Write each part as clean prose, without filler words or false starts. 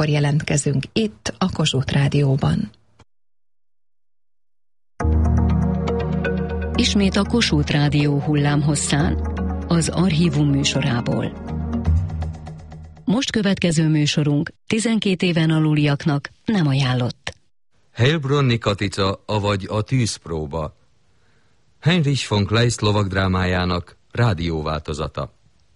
órakor jelentkezünk itt a Kossuth Rádióban. Ismét a Kossuth Rádió hullámhosszán, az Archívum műsorából. Most következő műsorunk 12 éven aluliaknak nem ajánlott. Heilbronni Katica, avagy a tűzpróba. Heinrich von Kleist lovagdrámájának rádióváltozata.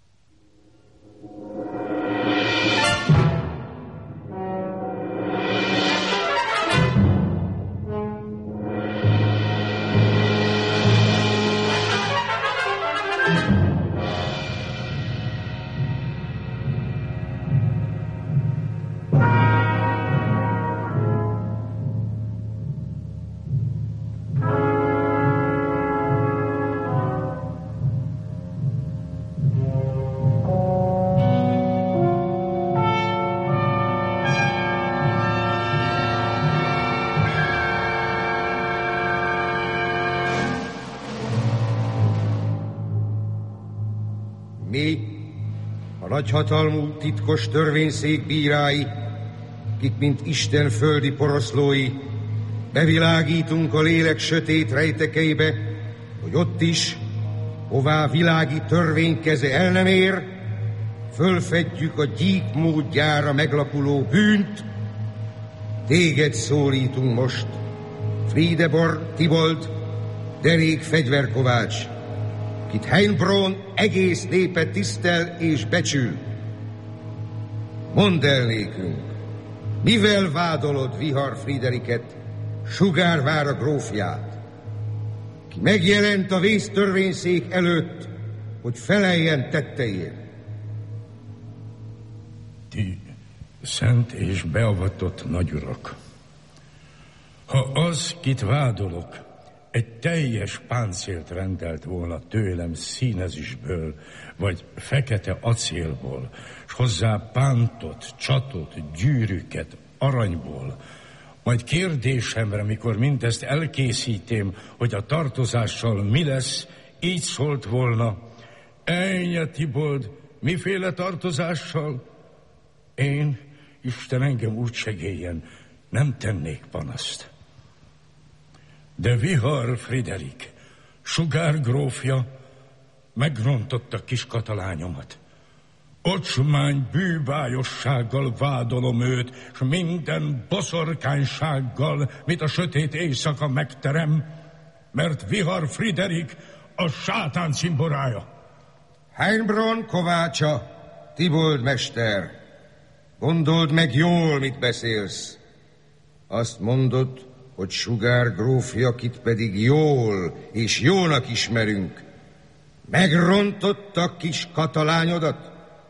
Mi, a nagyhatalmú titkos törvényszék bírái, kik mint Isten földi poroszlói, bevilágítunk a lélek sötét rejtekeibe, hogy ott is, hová világi törvény keze el nem ér, fölfedjük a gyík módjára meglapuló bűnt. Téged szólítunk most, Friedeborn Tibold, derék fegyverkovács, kit Heilbronn egész népe tisztel és becsül. Mondd el nékünk, mivel vádolod Vihar Frideriket, Sugárvára grófját, ki megjelent a vésztörvényszék előtt, hogy feleljen tetteiért? Ti szent és beavatott nagyurak, ha az, kit vádolok, egy teljes páncélt rendelt volna tőlem színezisből, vagy fekete acélból, s hozzá pántot, csatot, gyűrűket, aranyból, majd kérdésemre, mikor mindezt elkészítém, hogy a tartozással mi lesz, így szólt volna: Ejnye Tibold, miféle tartozással? Én, Isten engem úgy segéljen, nem tennék panaszt. De Vihar Friderik, Sugár grófja, megrontotta kis katalányomat. Ocsmány bűbájossággal vádolom őt, s minden boszorkánysággal, mit a sötét éjszaka megterem, mert Vihar Friderik a sátán cimborája. Heilbronn kovácsa, Tibold mester, gondold meg jól, mit beszélsz. Azt mondod, hogy Sugár grófja, kit pedig jól és jónak ismerünk, megrontotta kis katalányodat?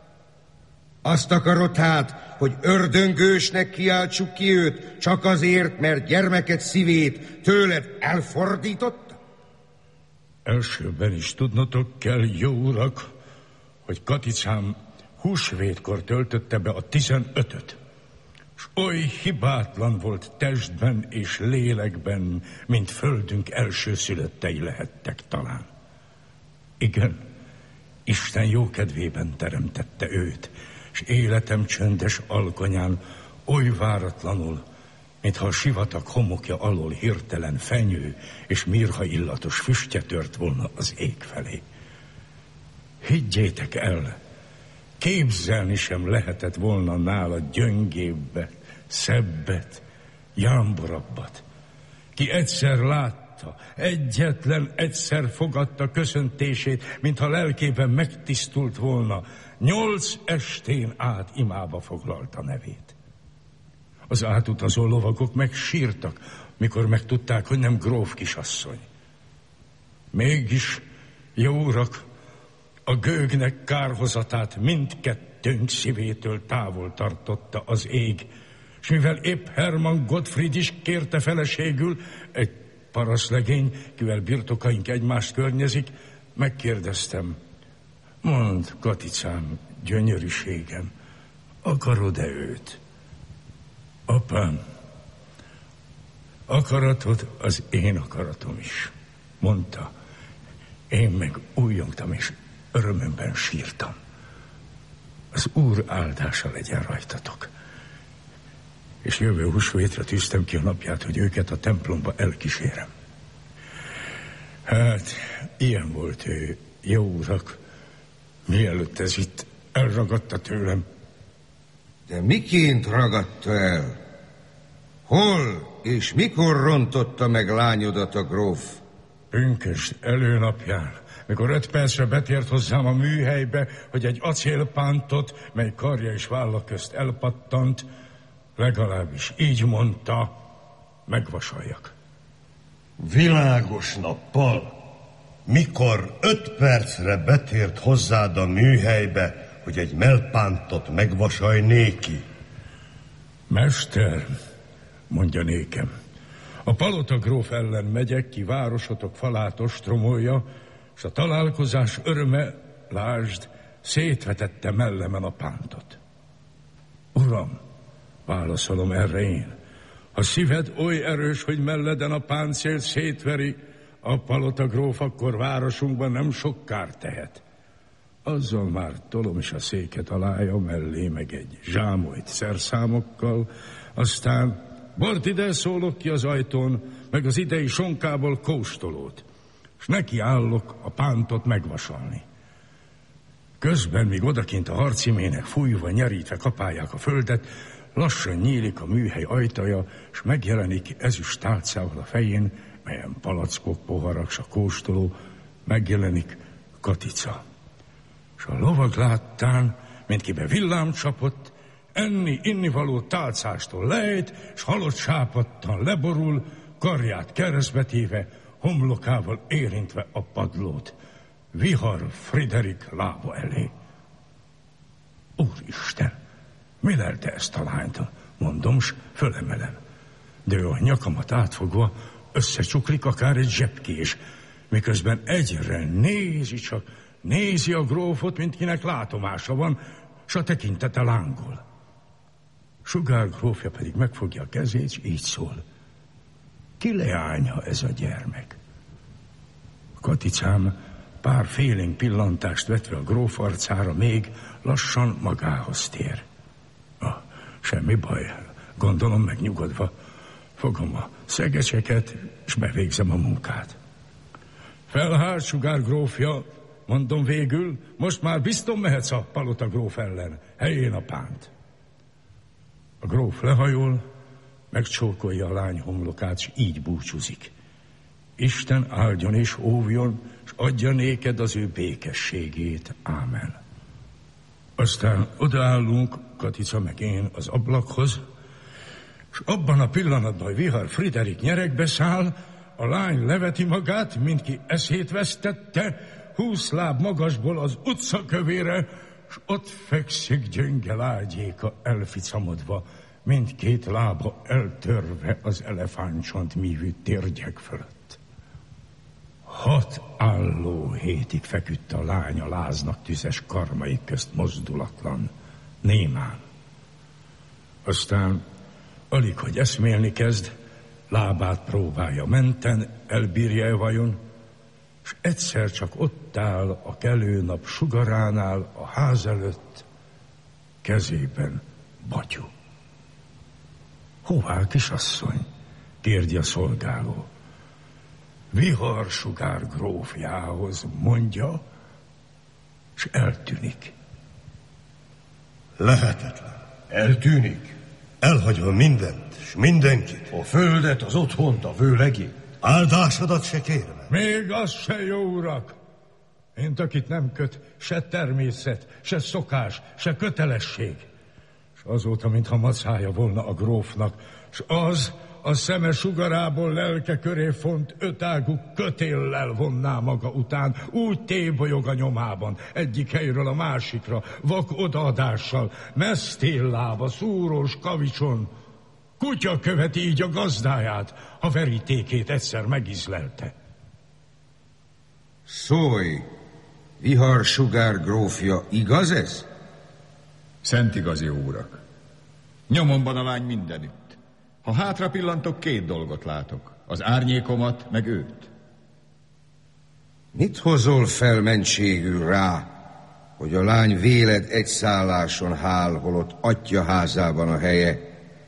Azt akarod hát, hogy ördöngősnek kiáltsuk ki őt, csak azért, mert gyermeket szívét tőled elfordította? Elsőben is tudnotok kell, jó urak, hogy Katicám húsvétkor töltötte be a 15-öt, s oly hibátlan volt testben és lélekben, mint földünk elsőszülöttei lehettek talán. Igen, Isten jókedvében teremtette őt, s életem csöndes alkonyán oly váratlanul, mintha a sivatag homokja alól hirtelen fenyő és mirha illatos füstje tört volna az ég felé. Higgyétek el, képzelni sem lehetett volna nála gyöngébbet, szebbet, jámborabbat, ki egyszer látta, egyetlen egyszer fogadta köszöntését, mintha lelkében megtisztult volna, 8 estén át imába foglalta nevét. Az átutazó lovagok megsírtak, mikor megtudták, hogy nem gróf kisasszony. Mégis, jó urak, a gőgnek kárhozatát mindkettőnk szívétől távol tartotta az ég, és mivel épp Hermann Gottfried is kérte feleségül, egy parasztlegény, kivel birtokaink egymást környezik, megkérdeztem: mondd, Katicám, gyönyörűségem, akarod-e őt? Apám, akaratod az én akaratom is, mondta. Én meg újjongtam, és örömömben sírtam. Az Úr áldása legyen rajtatok. és jövő húsvétre tűztem ki a napját, hogy őket a templomba elkísérem. Hát, ilyen volt ő, jó urak, mielőtt ez itt elragadta tőlem. De miként ragadta el? Hol és mikor rontotta meg lányodat a gróf? Pünkösd előnapján, mikor 5 percre betért hozzám a műhelybe, hogy egy acélpántot, mely karja és válla közt elpattant, legalábbis így mondta, megvasaljak. Világos nappal, mikor 5 percre betért hozzád a műhelybe, hogy egy mellpántot megvasalj néki. Mester, mondja nékem, a palota gróf ellen megyek ki, városotok falát ostromolja, és a találkozás öröme, lásd, szétvetette mellemen a pántot. Uram, válaszolom erre én, ha szíved oly erős, hogy melleden a páncél szétveri, a palota gróf akkor városunkban nem sok kárt tehet. Azzal már tolom is a széket alája mellé, meg egy zsámolyt szerszámokkal, aztán bort ide szólok ki az ajtón, meg az idei sonkából kóstolót, és neki állok a pántot megvasalni. Közben, míg odakint a harcimének fújva, nyerítve kapálják a földet, lassan nyílik a műhely ajtaja, és megjelenik ezüst tálcával a fején, melyen palackok, poharak, s a kóstoló, megjelenik Katica. És a lovag láttán, mint kibe villám csapott, enni-innivaló tálcástól lejt, s halott sápadtan leborul, karját keresztbe téve, homlokával érintve a padlót, Vihar Friderik lába elé. Úristen, mi lelte ezt a lányt? Mondom, s fölemelem. De ő a nyakamat átfogva összecsuklik akár egy zsebkés, miközben egyre nézi a grófot, mint kinek látomása van, s a tekintete lángol. Sugár grófja pedig megfogja a kezét, s így szól. Ki leánya ez a gyermek? Katicám pár félénk pillantást vetve a gróf arcára még lassan magához tér. Semmi baj, gondolom megnyugodva. Fogom a szegecseket, és bevégzem a munkát. Felhárt, Sugár grófja, mondom végül, most már bizton mehetsz a palota gróf ellen, helyén a pánt. A gróf lehajol, megcsókolja a lány homlokát, és így búcsúzik. Isten áldjon és óvjon, és adja néked az ő békességét. Ámen. Aztán odaállunk, Katica meg én az ablakhoz, és abban a pillanatban, hogy Vihar Friderik nyeregbe száll, a lány leveti magát, mint ki eszét vesztette, 20 láb magasból az utca kövére, és ott fekszik gyönge lágyéka elficamodva, mindkét lába eltörve az elefántcsont mívű térgyek fölött. 6 álló hétig feküdt a lány a láznak tüzes karmaik közt mozdulatlan, némán. Aztán, alig, hogy eszmélni kezd, lábát próbálja menten, elbírja-e vajon, és egyszer csak ott áll a kelő nap sugaránál a ház előtt, kezében batyú. Hová, kisasszony? Kérdi a szolgáló. Vihar Sugár grófjához, mondja, és eltűnik. Lehetetlen. Eltűnik? Elhagyva mindent, és mindenkit. A földet, az otthont, a vőlegét. Áldásodat se kérem. Még az se, jó urak. Mint akit nem köt se természet, se szokás, se kötelesség. És azóta, mintha macája volna a grófnak, és az a szeme sugarából lelke köré font 5 ágú kötéllel vonná maga után, úgy tébolyog a nyomában, egyik helyről a másikra, vak odaadással, mesztéllába, szúrós kavicson. Kutya követi így a gazdáját, ha verítékét egyszer megizlelte. Szólj, Vihar Sugár grófja, igaz ez? Szent igaz, jó urak. Nyomomban a lány mindenütt. Ha hátra pillantok, 2 dolgot látok. Az árnyékomat, meg őt. Mit hozol fel mentségül rá, hogy a lány véled egy szálláson hál, holott atya házában a helye,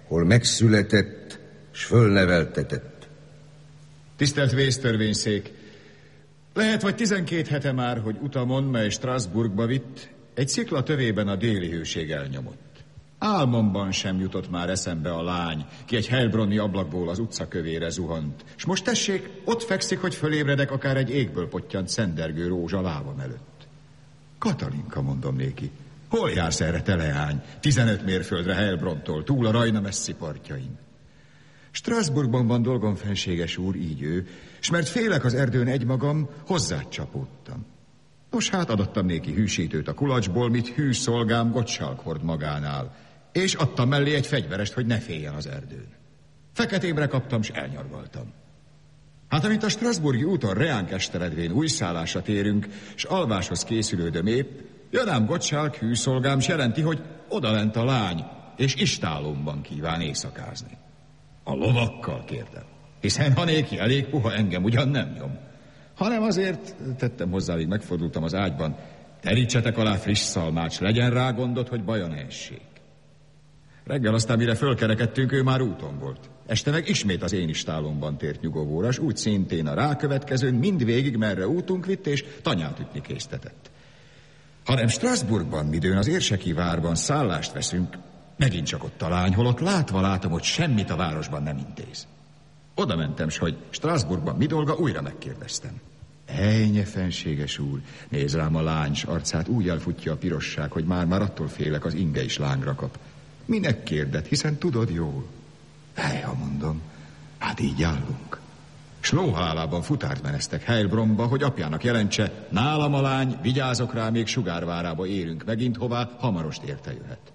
hol megszületett, s fölneveltetett. Tisztelt Vésztörvényszék! Lehet, vagy 12 hete már, hogy utamon, mely Strasbourgba vitt, egy szikla tövében a déli hőség elnyomott. Álmomban sem jutott már eszembe a lány, ki egy heilbronni ablakból az utca kövére zuhant. S most tessék, ott fekszik, hogy fölébredek akár egy égből pottyant szendergő rózsa lábam előtt. Katalinka, mondom néki, hol jársz erre, te leány, 15 mérföldre Heilbronntól, túl a Rajna messzi partjain? Strasbourgban van dolgom, fenséges úr, így ő, s mert félek az erdőn egymagam, hozzád csapódtam. Nos, hát adattam néki hűsítőt a kulacsból, mit hű szolgám Gottschalk hord magánál, és adtam mellé egy fegyverest, hogy ne féljen az erdőn. Feketémre kaptam, s elnyargaltam. Hát amint a strasbourgi úton reánk esteredvén újszállásra térünk, s alváshoz készülődöm épp, jön ám Gottschalk hűszolgám, s jelenti, hogy odalent a lány, és istálomban kíván éjszakázni. A lovakkal, kérdem, hiszen ha néki elég puha, engem ugyan nem nyom. Hanem azért, tettem hozzá, míg megfordultam az ágyban, terítsetek alá friss szalmát, s legyen rá gondot, hogy baja ne essék. Reggel aztán, mire fölkerekedtünk, ő már úton volt. Este meg ismét az én istálomban tért nyugovóra, s úgy szintén a rákövetkezőn mindvégig merre útunk vitt, és tanyát ütni késztetett. Hanem Strasbourgban, midőn az érseki várban szállást veszünk, megint csak ott a lány, holott látva látom, hogy semmit a városban nem intéz. Oda mentem, s hogy Strasbourgban mi dolga, újra megkérdeztem. Ejnye, fenséges úr, néz rám a lány, s arcát úgy elfutja a pirosság, hogy már attól félek, az inge is lángra kap. Minek kérdett, hiszen tudod jól? Ha mondom, hát így állunk. S lóhalálában futárt meneztek Heilbronnba, hogy apjának jelentse, nálam a lány, vigyázok rá, még Sugárvárába érünk megint, hová hamarost érte jöhet.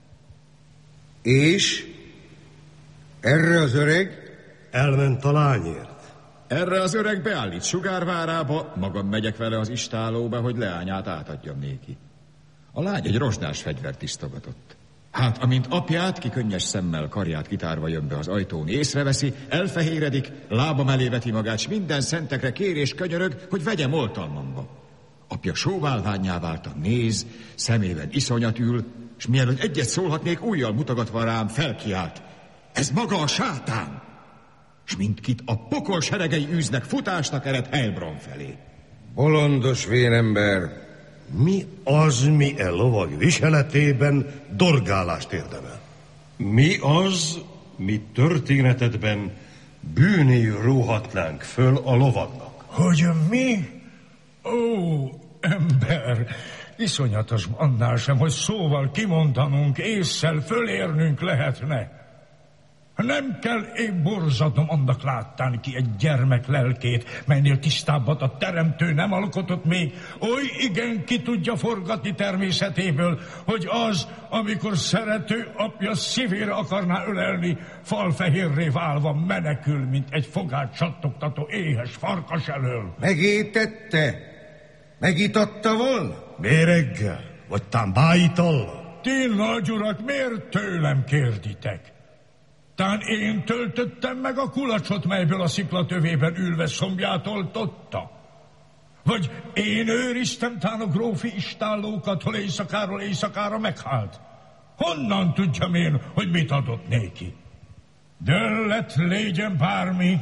És? Erre az öreg? Elment a lányért. Erre az öreg beállít Sugárvárába, magam megyek vele az istálóba, hogy leányát átadjam néki. A lány egy rozsdás fegyvert tisztogatott. Hát, amint apját, ki könnyes szemmel karját kitárva jön be az ajtón, észreveszi, elfehéredik, lábam elé veti magát, s minden szentekre kér és könyörög, hogy vegyem oltalmamba. Apja sóválvánnyá váltan néz, szemében iszonyat ül, s mielőtt egyet szólhatnék, ujjal mutogatva rám felkiált. Ez maga a sátán! S mindkit a pokol seregei űznek, futásnak ered Heilbronn felé. Bolondos vénember! Mi az, mi e lovag viseletében dorgálást érdemel? Mi az, mi történetedben bűnéül róhatnánk föl a lovagnak? Hogy mi? Ó, ember, iszonyatos annál sem, hogy szóval kimondanunk, ésszel fölérnünk lehetne. Nem kell épp borzadnom annak láttán ki egy gyermek lelkét, melynél tisztábbat a teremtő nem alkotott még, oly igen ki tudja forgatni természetéből, hogy az, amikor szerető apja szívére akarná ölelni, falfehérré válva menekül, mint egy fogát csattogtató éhes farkas elől. Megétette? Megitatta volna? Méreggel? Vagy tán bájitallal? Ti, nagyurak, miért tőlem kérditek? Tán én töltöttem meg a kulacsot, melyből a sziklatövében ülve szombját oltotta? Vagy én őriztem tán a grófi istállókat, hol éjszakáról éjszakára meghalt? Honnan tudjam én, hogy mit adott néki? Döllet légyen bármi,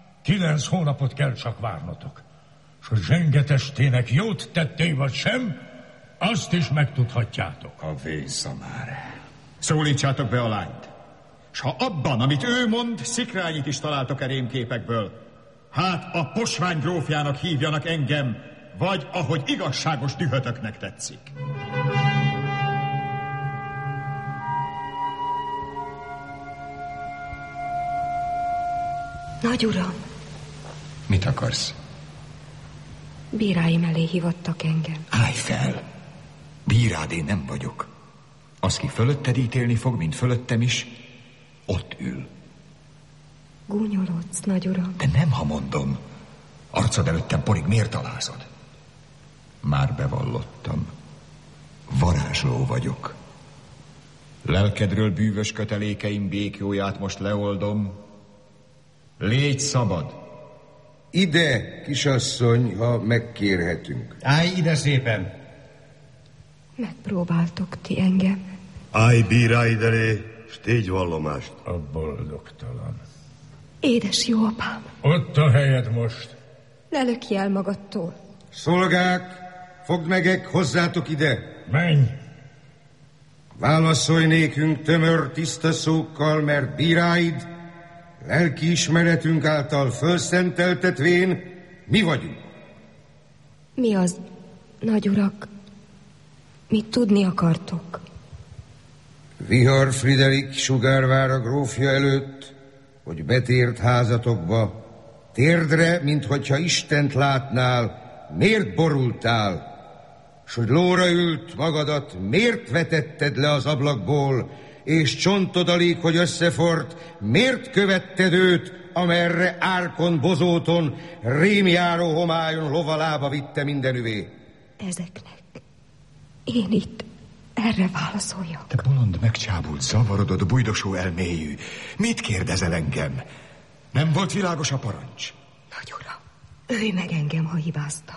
9 hónapot kell csak várnotok. S a zsengetestének jót tettél vagy sem, azt is megtudhatjátok. A vésza már. Szólítsátok be a lányt. S ha abban, amit ő mond, szikrányit is találtok rémképekből, hát a posvány grófjának hívjanak engem, vagy ahogy igazságos dühötöknek tetszik. Nagyuram! Mit akarsz? Bíráim elé hívottak engem. Állj fel! Bírád én nem vagyok. Az, ki fölötted ítélni fog, mint fölöttem is, ott ül. Gúnyolódsz, nagyuram. De nem, ha mondom. Arcod előttem porig, miért alázod? Már bevallottam. Varázsló vagyok. Lelkedről bűvös kötelékeim békjóját most leoldom. Légy szabad. Ide, kisasszony, ha megkérhetünk. Állj ide szépen! Megpróbáltok ti engem. Állj bíráid elé, s tégy vallomást. A boldogtalan. Édes jó apám. Ott a helyed most. Ne lökj el magadtól. Szolgák, fogd meg hozzátok ide. Menj! Válaszolj nékünk tömör, tiszta szókkal, mert bíráid, lelkiismeretünk által fölszenteltetvén, mi vagyunk. Mi az, nagy urak? Mit tudni akartok? Vihar Friderik Sugárvára grófja előtt, hogy betért házatokba, térdre, minthogyha Istent látnál, miért borultál, s hogy lóra ült magadat, miért vetetted le az ablakból, és csontodalék, hogy összefort, miért követted őt, amerre árkon, bozóton, rémjáró homályon lovalába vitte mindenüvé? Ezeknek. Én itt erre válaszoljak. Te bolond, megcsábult, zavarodott, bujdosó elmélyű. Mit kérdezel engem? Nem volt világos a parancs? Nagy uram, ölj meg engem, ha hibáztam.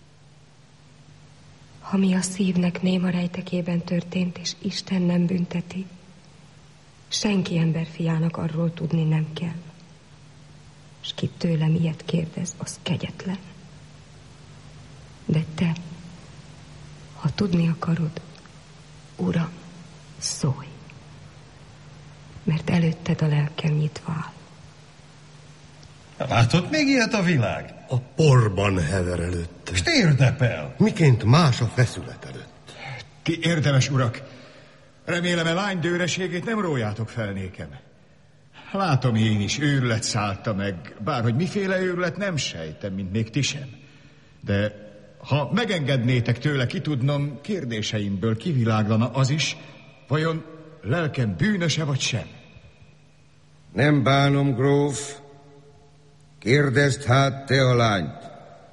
Ha mi a szívnek néma rejtekében történt, és Isten nem bünteti, senki emberfiának arról tudni nem kell. S ki tőlem ilyet kérdez, az kegyetlen. De te, ha tudni akarod, Uram, szólj, mert előtted a lelkem nyitva áll. Látott még ilyet a világ? A porban hever előtte. És térdepel. Miként más a feszület előtt. Ti érdemes urak, remélem a lány dőreségét nem rójátok fel nékem. Látom én is, őrület szállta meg, bárhogy miféle őrület nem sejtem, mint még ti sem. De ha megengednétek tőle kitudnom, kérdéseimből kiviláglana az is, vajon lelkem bűnöse vagy sem? Nem bánom, gróf. Kérdezd hát te a lányt.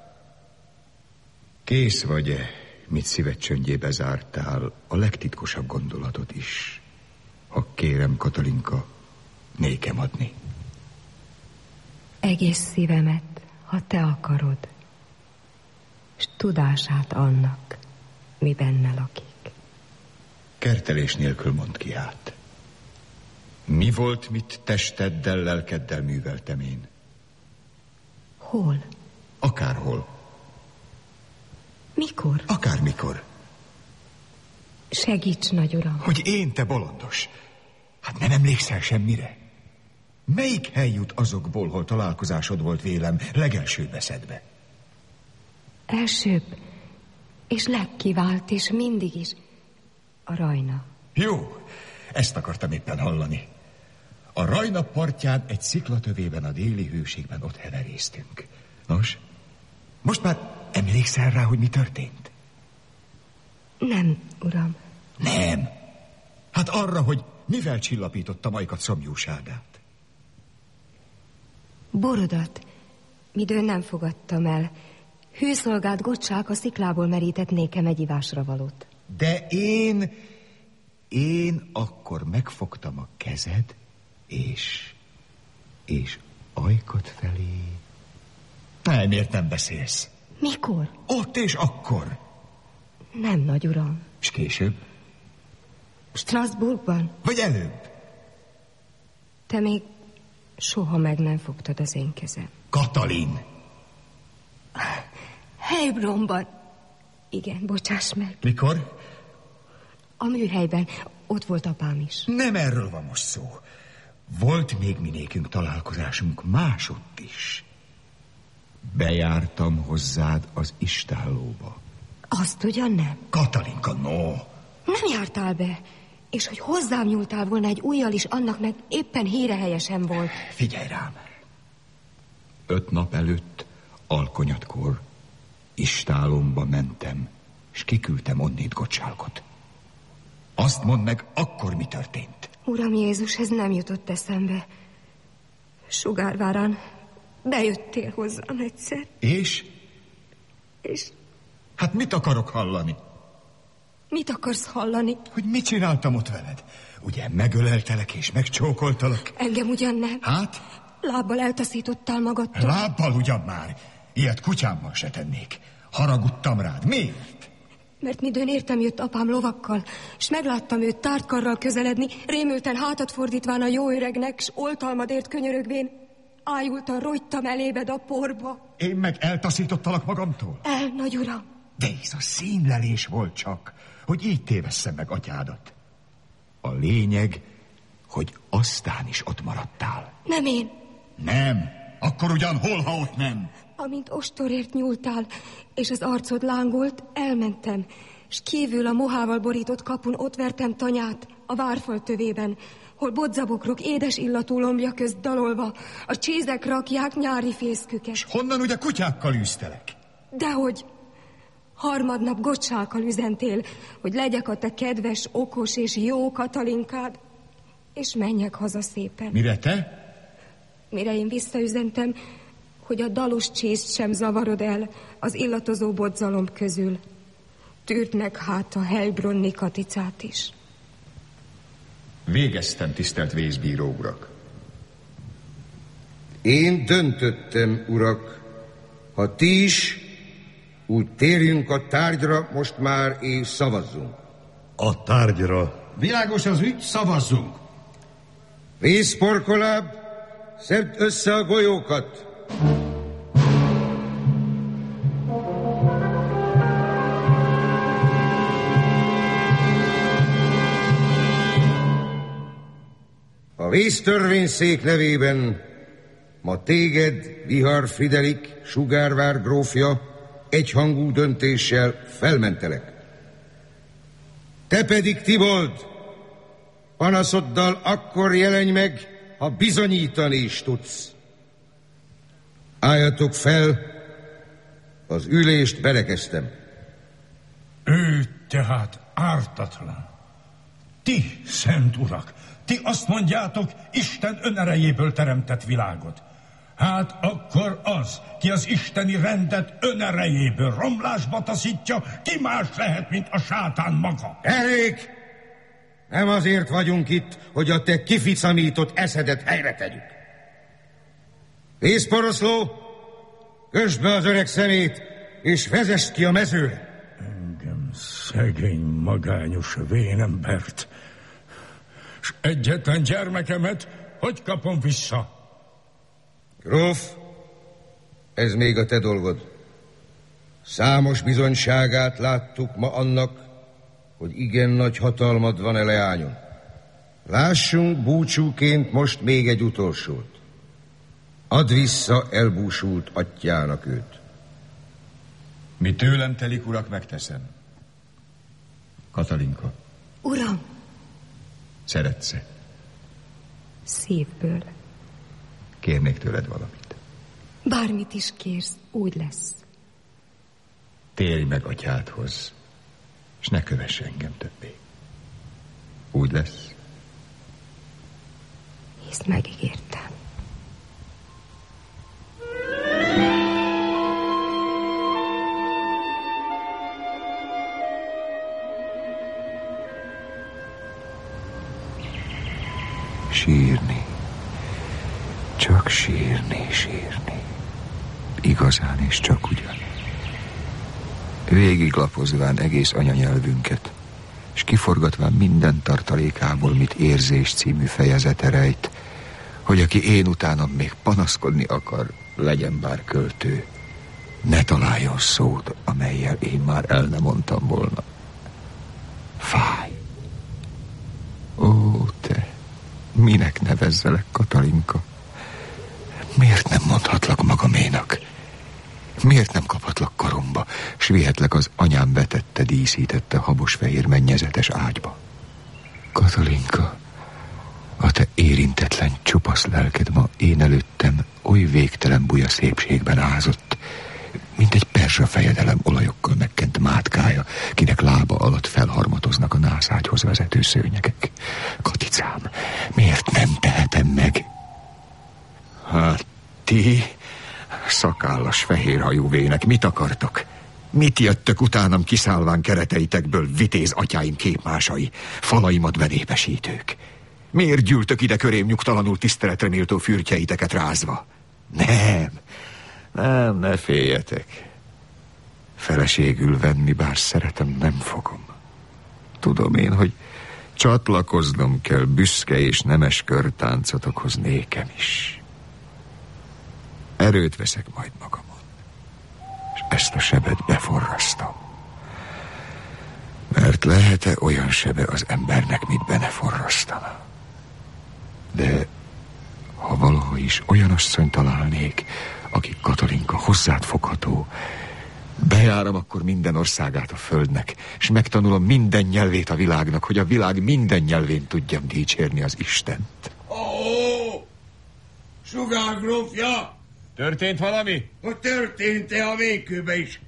Kész vagy-e, mit szíved csöndjébe zártál, a legtitkosabb gondolatot is, ha kérem, Katalinka, nékem adni? Egész szívemet, ha te akarod, s tudását annak, mi benne lakik. Kertelés nélkül mondd ki át. Mi volt, mit testeddel, lelkeddel műveltem én? Hol? Akárhol. Mikor? Akármikor. Segíts, nagy uram. Hogy én, te bolondos? Hát nem emlékszel semmire? Melyik hely jut azokból, hol találkozásod volt vélem legelső beszédbe? Elsőbb, és legkivált, és mindig is a Rajna. Jó, ezt akartam éppen hallani. A Rajna partján egy sziklatövében a déli hőségben ott heveréztünk. Nos, most már emlékszel rá, hogy mi történt? Nem, uram. Nem. Hát arra, hogy mivel csillapította Majkat szomjúságát. Borodat, midőn nem fogadtam el. Hőszolgált Gocsák a sziklából merített nékem egy ivásra valót. De én akkor megfogtam a kezed, és ajkat felé... Nem, miért nem beszélsz? Mikor? Ott és akkor. Nem, nagy uram. És később? Strasbourgban? Vagy előbb? Te még soha meg nem fogtad az én kezem. Katalin! Heilbronnban. Igen, bocsáss meg. Mikor? A műhelyben. Ott volt apám is. Nem erről van most szó. Volt még minékünk találkozásunk másutt is. Bejártam hozzád az istállóba. Azt ugyan nem? Katalinka, no. Nem jártál be. És hogy hozzám nyúltál volna egy ujjal is, annak meg éppen híre helyesen volt. Figyelj rám. 5 nap előtt, alkonyatkor, istállomba mentem, és kiküldtem onnét Gottschalkot. Azt mondd meg, akkor mi történt? Uram Jézus, ez nem jutott eszembe. Sugárvárán bejöttél hozzám egyszer. És? Hát mit akarok hallani? Mit akarsz hallani? Hogy mit csináltam ott veled? Ugye megöleltelek és megcsókoltalak? Engem ugyan nem. Hát? Lábbal eltaszítottál magadtól. Lábbal ugyan már. Ilyet kutyámmal se tennék. Haragudtam rád. Miért? Mert midőn értem jött apám lovakkal, s megláttam őt tártkarral közeledni, rémülten hátat fordítván a jó öregnek, s oltalmadért könyörögvén, ájultan rogytam elébed a porba. Én meg eltaszítottalak magamtól? Nagy uram. De ez a színlelés volt csak, hogy így tévesszem meg atyádat. A lényeg, hogy aztán is ott maradtál. Nem én. Nem. Akkor ugyan hol, ha ott nem? Amint ostorért nyúltál, és az arcod lángolt, elmentem, s kívül a mohával borított kapun ott vertem tanyát, a várfal tövében, hol bodzabokrok édes illatú lombja közt dalolva, a csézek rakják nyári fészküket. S honnan ugye kutyákkal űztelek? Dehogy. Harmadnap gocsákkal üzentél, hogy legyek a te kedves, okos és jó Katalinkád, és menjek haza szépen. Mire te? Mire én visszaüzentem, hogy a dalos csészt sem zavarod el az illatozó bodzalom közül. Tűrt meg hát a Heilbronni Katicát is. Végeztem, tisztelt vészbíró urak. Én döntöttem, urak, ha ti is, úgy térjünk a tárgyra most már, és szavazzunk. A tárgyra. Világos az ügy, szavazzunk. Vészporkoláb, szedd össze a golyókat. A vésztörvényszék nevében ma téged, Vihar Friderik, Sugárvár grófja, egyhangú döntéssel felmentelek. Te pedig, Tibold, panaszoddal akkor jelenj meg, ha bizonyítani is tudsz. Álljatok fel, az ülést berekeztem. Ő tehát ártatlan. Ti, szent urak, ti azt mondjátok, Isten önerejéből teremtett világot. Hát akkor az, ki az isteni rendet önerejéből romlásba taszítja, ki más lehet, mint a sátán maga. Elég! Nem azért vagyunk itt, hogy a te kificamított eszedet helyre tegyük. Vészporoszló, kösd be az öreg szemét, és vezess ki a mezőre. Engem, szegény, magányos vénembert, s egyetlen gyermekemet hogy kapom vissza? Gróf, ez még a te dolgod. Számos bizonyságát láttuk ma annak, hogy igen nagy hatalmad van leányon. Lássunk búcsúként most még egy utolsót. Add vissza elbúsult atyának őt. Mi tőlem telik, urak, megteszem. Katalinka. Uram! Szeretsz-e? Szívből. Kérnék tőled valamit. Bármit is kérsz, úgy lesz. Térj meg atyádhoz, és ne kövess engem többé. Úgy lesz? Hisz megígértem. Sírni. Csak sírni, sírni. Igazán és csak ugyan. Végiglapozván egész anyanyelvünket, és kiforgatván minden tartalékából, mit érzés című fejezete rejt, hogy aki én utánam még panaszkodni akar, legyen bár költő, ne találjon szót, amellyel én már el nem mondtam volna. Fáj. Ó, te, minek nevezzelek, Katalinka? Miért nem mondhatlak magaménak? Miért nem kaphatlak karomba, s vihetlek az anyám vetette, díszítette habos-fehér mennyezetes ágyba? Katalinka, a te érintetlen, csupasz lelked ma én előttem oly végtelen buja szépségben ázott, mint egy perzsa fejedelem olajokkal megkent mátkája, kinek lába alatt felharmatoznak a nászágyhoz vezető szőnyegek. Katicám, miért nem tehetem meg? Hát ti, szakállas fehérhajú vének, mit akartok? Mit jöttök utánam kiszállván kereteitekből, vitéz atyáim képmásai, falaimat venépesítők? Miért gyűltök ide körém nyugtalanul tiszteletre méltó fürtjeiteket rázva? Nem, ne féljetek. Feleségül venni, bár szeretem, nem fogom. Tudom én, hogy csatlakoznom kell büszke és nemes körtáncotokhoz nékem is. Erőt veszek majd magamon, és ezt a sebet beforrasztom. Mert lehet-e olyan sebe az embernek, mit be ne forrasztana? De ha valaha is olyan asszony találnék, aki, Katalinka, hozzád fogható, bejárom akkor minden országát a földnek, és megtanulom minden nyelvét a világnak, hogy a világ minden nyelvén tudjam dicsérni az Istent. Sugár grófja! Történt valami? Hogy történt-e a végkőbe is?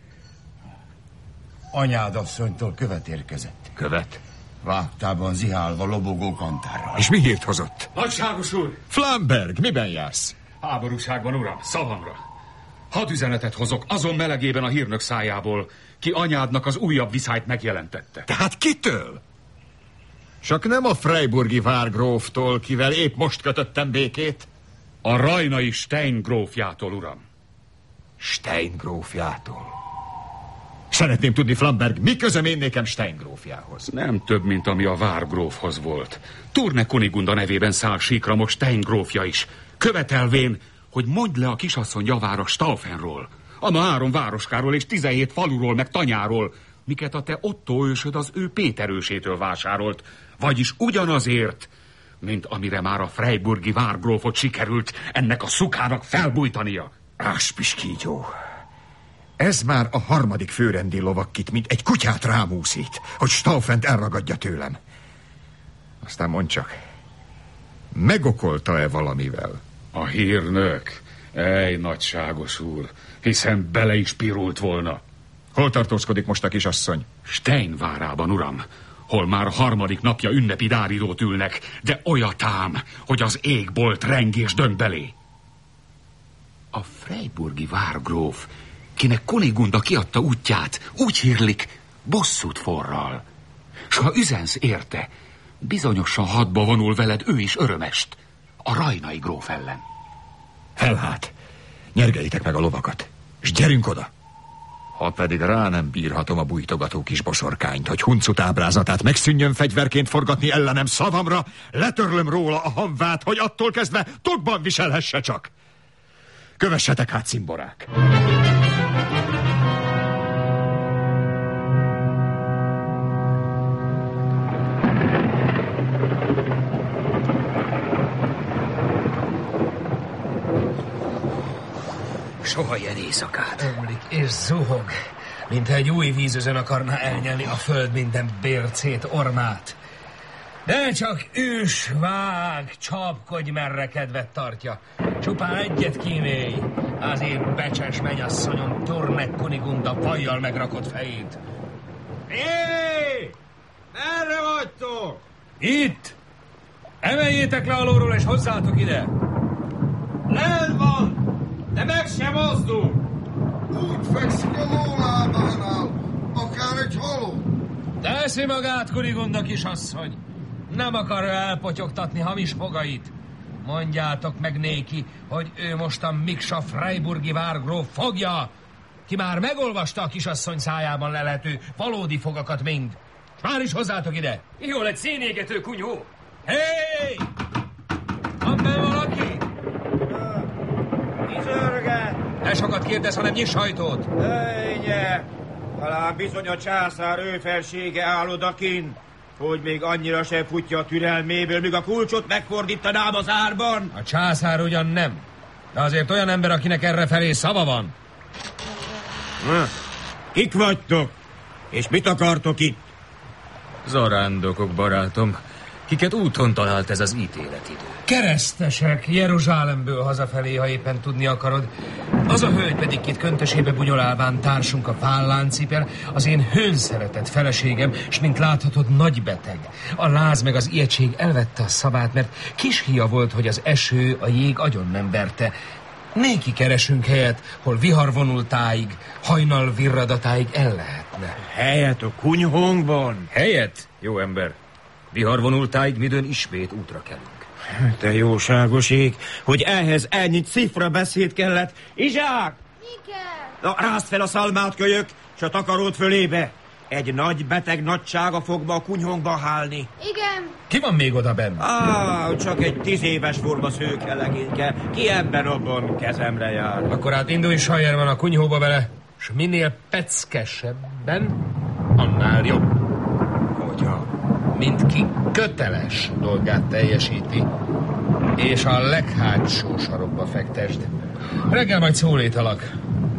Anyád asszonytól követ érkezett. Követ? Vágtában zihálva lobogó kantárral. És mi hírt hozott? Nagyságos úr! Flamberg, miben jársz? Háborúságban, uram, szavamra. Hadüzenetet hozok azon melegében a hírnök szájából, ki anyádnak az újabb viszályt megjelentette. Tehát kitől? Csak nem a freiburgi várgróftól, kivel épp most kötöttem békét? A rajnai Stein grófjától, uram. Stein grófjától? Szeretném tudni, Flamberg, mi közöm én nékem Stein grófjához? Nem több, mint ami a várgrófhoz volt. Turne Kunigunda nevében száll síkra most Stein grófja is, követelvén, hogy mondj le a kisasszony javára Staufenról, a 3 városkáról és 17 faluról meg tanyáról, miket a te Otto ősöd az ő Péter ősétől vásárolt, vagyis ugyanazért, mint amire már a freiburgi várgrófot sikerült ennek a szukának felbújtania. Áspiskígyó, ez már a 3. főrendi lovakkit, mint egy kutyát rámúszít, hogy Staufent elragadja tőlem. Aztán mondd csak, megokolta-e valamivel? A hírnök? Ej, nagyságos úr, hiszen bele is pirult volna. Hol tartózkodik most a kisasszony? Stein várában, uram, hol már a 3. napja ünnepi dáridót ülnek, de olyatám, hogy az égbolt reng és dönt belé. A freiburgi várgróf, kinek Kunigunda kiadta útját, úgy hírlik, bosszút forral. S ha üzensz érte, bizonyosan hadba vonul veled ő is örömest, a rajnai gróf ellen. Felhát, nyergeljétek meg a lovakat, és gyerünk oda. Ha pedig rá nem bírhatom a bújtogató kis boszorkányt, hogy huncut ábrázatát megszűnjön fegyverként forgatni ellenem, szavamra, letörlöm róla a hamvát, hogy attól kezdve tokban viselhesse csak. Kövessetek hát, cimborák! Soha ilyen éjszakát. Ömlik és zuhog, mintha egy új vízözön akarna elnyelni a föld minden bércét, ormát. De csak üs, vág, csapkodj, merre kedvet tartja. Csupán egyet kímélj, az én becses mennyasszonyom Turne Kunigunda vajjal megrakott fejét. Hé! Merre vagytok? Itt! Emeljétek le alulról és hozzátok ide! Lent van! De meg sem mozdul! Úgy fekszik a lólábánál, akár egy halom. Teszi magát, Kunigunda kisasszony! Nem akarja elpotyogtatni hamis fogait. Mondjátok meg néki, hogy ő most a Miksa freiburgi várgróf fogja, ki már megolvasta a kisasszony szájában lelhető valódi fogakat mind. Már is hozzátok ide! Jól egy szénégető kunyhó! Hé! Van benne valaki? Kizörget! Ne sokat kérdez, hanem nyiss ajtót! Ejnye! Talán bizony a császár őfelsége áll odakint, hogy még annyira sem futja a türelméből, míg a kulcsot megfordítanám az árban. A császár ugyan nem, de azért olyan ember, akinek errefelé szava van. Kik vagytok? És mit akartok itt? Zarándokok, barátom, kiket úton talált ez az ítéletidő. Keresztesek, Jeruzsálemből hazafelé, ha éppen tudni akarod. Az a hölgy pedig itt köntösébe bunyolálván társunk a pállánciper, az én hőnszeretett feleségem, s mint láthatod, nagy beteg. A láz meg az ijegység elvette a szavát, mert kis híja volt, hogy az eső, a jég agyon nem verte. Néki keresünk helyet, hol vihar vonultáig, hajnal virradatáig el lehetne. Helyet a kunyhónkban? Helyet, jó ember. Vihar vonultáig midőn ismét útra kelünk. Te jóságos ég, hogy ehhez ennyi cifra beszéd kellett. Izsák! Mi kell? Na, rázd fel a szalmát, kölyök, s a takarót fölébe. Egy nagy beteg nagysága fog ma a kunyhónkba hálni. Igen. Ki van még oda benn? Csak egy 10 éves forma szőke legényke. Ki ebben abban kezemre jár. Akkor hát indulj Sajer van a kunyhóba vele, és minél peckesebben, annál jobb. Hogyha mindki köteles dolgát teljesíti, és a leghátsó sarokba fektesd. Reggel majd szólítalak.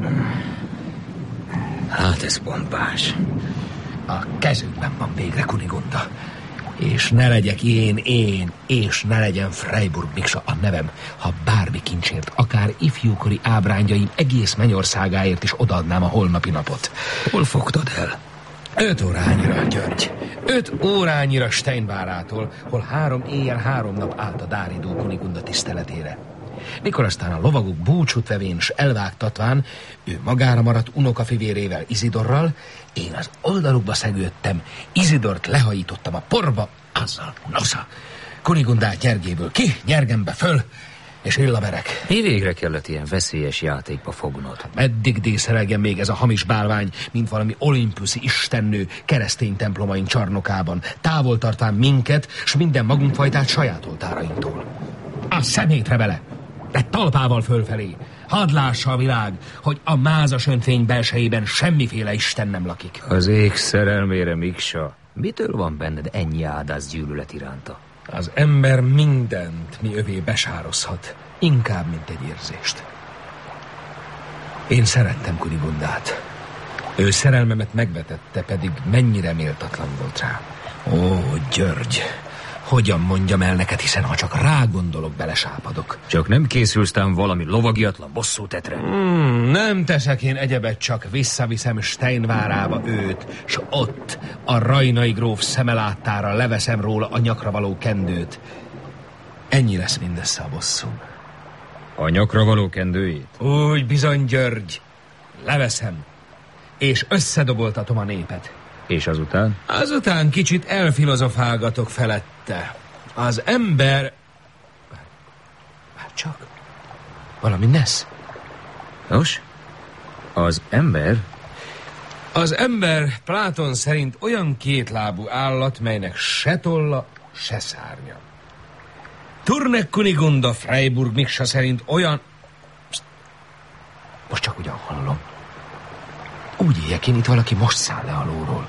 Hát ez pompás. A kezükben van végre, Kunigunda. És ne legyek én, és ne legyen Freiburg Miksa a nevem, ha bármi kincsért, akár ifjúkori ábrányjaim egész mennyországáért is odaadnám a holnapi napot. Hol fogtad el? 5 órányira, György. 5 órányira Steinvárától, hol 3 éjjel 3 nap állt a dáridó Kunigunda tiszteletére. Mikor aztán a lovagok búcsút vevén s elvágtatván, ő magára maradt unokafivérével, Izidorral, én az oldalukba szegődtem, Izidort lehajítottam a porba, azzal nosza. Kunigundát nyergéből ki, nyergembe föl, és illaberek. Mi végre kellett ilyen veszélyes játékba fognod? Meddig díszelegen még ez a hamis bálvány, mint valami olimpuszi istennő keresztény templomaink csarnokában, távol tartán minket, s minden magunkfajtát saját oltárainktól. A szemétre vele! De talpával fölfelé. Hadd lássa a világ, hogy a mázas önfény belsejében semmiféle isten nem lakik. Az ég szerelmére, Miksa. Mitől van benned ennyi áldász gyűlölet iránta? Az ember mindent mi övé besározhat, inkább, mint egy érzést. Én szerettem Kunigundát. Ő szerelmemet megvetette, pedig mennyire méltatlan volt rá. Ó, György, hogyan mondjam el neked, hiszen ha csak rá gondolok, belesápadok. Csak nem készülsz tám valami lovagiatlan bosszútetre? Nem teszek én egyebet, csak visszaviszem Steinvárába őt, s ott a rajnai gróf szemeláttára leveszem róla a nyakra való kendőt. Ennyi lesz mindössze a bosszúm. A nyakra való kendőjét? Úgy bizony, György. Leveszem, és összedoboltatom a népet. És azután? Azután kicsit elfilozofálgatok felette. Az ember... Már csak... valami nesz. Nos? Az ember? Az ember Pláton szerint olyan kétlábú állat, melynek se tolla, se szárnya. Turnek Kunigunda Freiburg Miksa szerint olyan... Psst. Most csak ugyan hallom. Úgy éljek én, itt valaki most száll le a lóról.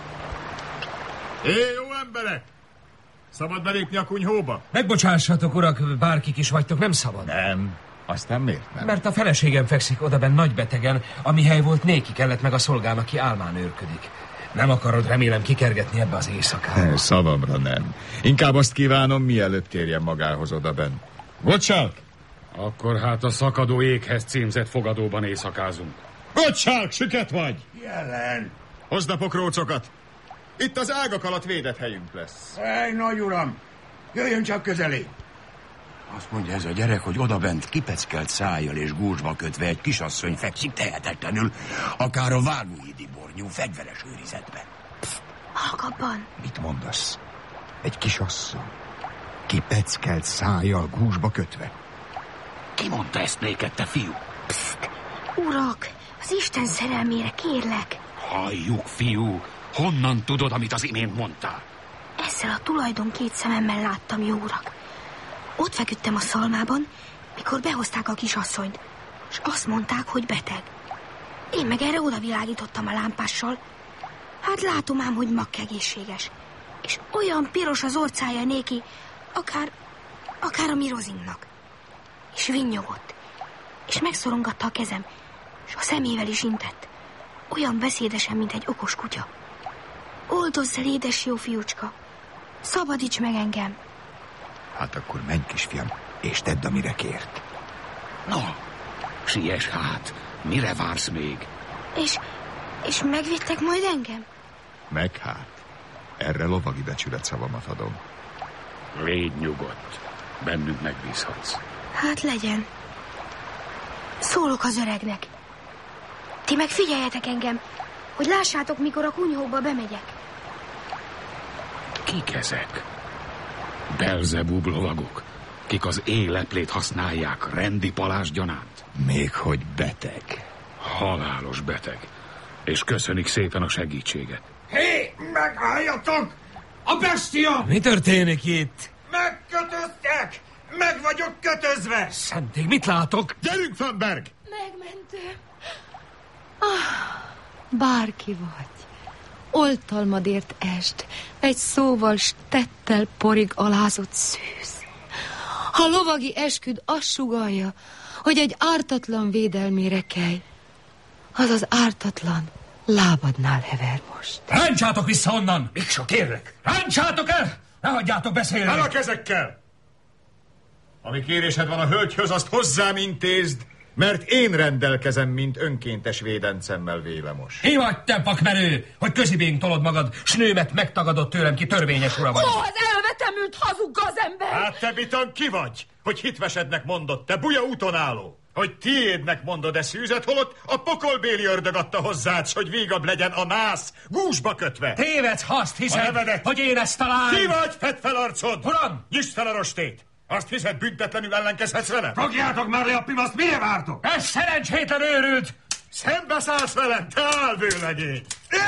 Jó emberek! Szabad belépni a kunyhóba? Megbocsássatok, urak, bárkik is vagytok, nem szabad. Nem. Aztán miért nem? Mert a feleségem fekszik odabenn nagybetegen, ami hely volt néki kellett meg a szolgám, aki álmán őrködik. Nem akarod, remélem, kikergetni ebbe az éjszakába. Szavamra nem. Inkább azt kívánom, mielőtt térjen magához odabenn. Gottschalk! Akkor hát a szakadó éghez címzett fogadóban éjszakázunk. Gottschalk, süket vagy? Jelen. Hozd a pokrócokat. Itt az ágak alatt védett helyünk lesz. Ej, nagy uram, jöjjön csak közelé. Azt mondja ez a gyerek, hogy odabent kipeckelt szájjal és gúzsba kötve egy kisasszony fekszik tehetetlenül, akár a vágóhídi bornyú fegyveres őrizetben. Halkabban. Mit mondasz? Egy kisasszony? Kipeckelt szájjal gúzsba kötve? Ki mondta ezt néked, te fiú? Pszt, urak, az Isten szerelmére kérlek. Halljuk, fiú, honnan tudod, amit az imént mondtál? Ezzel a tulajdon 2 szememmel láttam, jó urak. Ott feküdtem a szalmában, mikor behozták a kisasszonyt, és azt mondták, hogy beteg. Én meg erre odavilágítottam a lámpással. Hát látom ám, hogy makkegészséges. És olyan piros az orcája néki, akár a mi Rozinknak. És vinnyogott, és megszorongatta a kezem, és a szemével is intett. Olyan beszédesen, mint egy okos kutya. Oldozz el, édes jó fiúcska. Szabadíts meg engem. Hát akkor menj, kisfiam, és tedd, amire kért. No, siess hát, mire vársz még? És megvédtek majd engem? Meg hát. Erre lovagi becsület szavamat adom. Légy nyugodt, bennünk megbízhatsz. Hát legyen. Szólok az öregnek. Ti meg figyeljetek engem, hogy lássátok, mikor a kunyhóba bemegyek. Kik ezek? Belzebub lovagok, kik az éleplét használják rendi palás gyanánt. Még hogy beteg. Halálos beteg. És köszönik szépen a segítséget. Hé, megálljatok! A bestia! Mi történik itt? Megkötöztek! Meg vagyok kötözve! Szenték, mit látok? Gyerünk, Fenberg! Megmentő. Bárki vagy. Oltalmadért est, egy szóval s tettel porig alázott szűz. Ha lovagi esküd azt sugallja, hogy egy ártatlan védelmére kelj, az az ártatlan lábadnál hever most. Ráncsátok vissza onnan! Miksa, kérlek! Ráncsátok el! Ne hagyjátok beszélni! El a kezekkel! Ami kérésed van a hölgyhöz, azt hozzám intézd, mert én rendelkezem, mint önkéntes védencemmel Vélemos. Ki vagy te, pakmerő, hogy közibénk tolod magad, s nőmet megtagadott tőlem, ki törvényes ura vagy? Ó, az elvetemült hazug gazember! Hát te bitan ki vagy, hogy hitvesednek mondod, te buja úton álló? Hogy tiédnek mondod szűzet, holott a pokolbéli ördög adta hozzád, hogy vígabb legyen a nász, gúzsba kötve. Tévedsz, ha azt hiszed, hogy én ezt talán... Ki vagy, fedd fel arcod? Uram! Nyisd fel a rostét! Azt hiszed, büntetlenül ellenkezhetsz vele? Fogjátok már le a pimaszt, mire vártok? Ez szerencsétlen őrült! Szembeszállsz velem, te álvőlegény!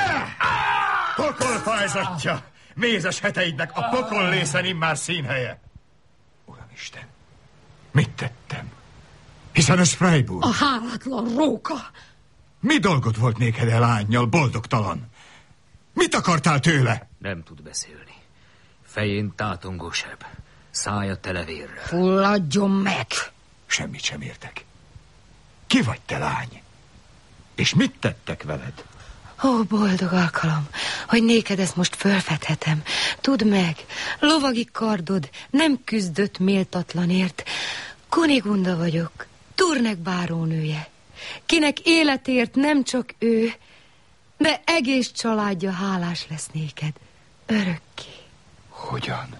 Pokolfájzatja! Mézes heteidnek a pokol lészen immár színhelye. Uramisten, mit tettem? Hiszen ez Freiburg. A hálátlan róka! Mi dolgod volt néked a lánnyal, boldogtalan? Mit akartál tőle? Nem tud beszélni. Fején tátongó seb. Szája televérrel. Fulladjon meg! Semmit sem értek. Ki vagy te, lány? És mit tettek veled? Ó, boldog alkalom, hogy néked ezt most fölfedhetem. Tudd meg, lovagi kardod nem küzdött méltatlanért. Kunigunda vagyok, Turnek bárónője, kinek életért nem csak ő, de egész családja hálás lesz néked, örökké. Hogyan?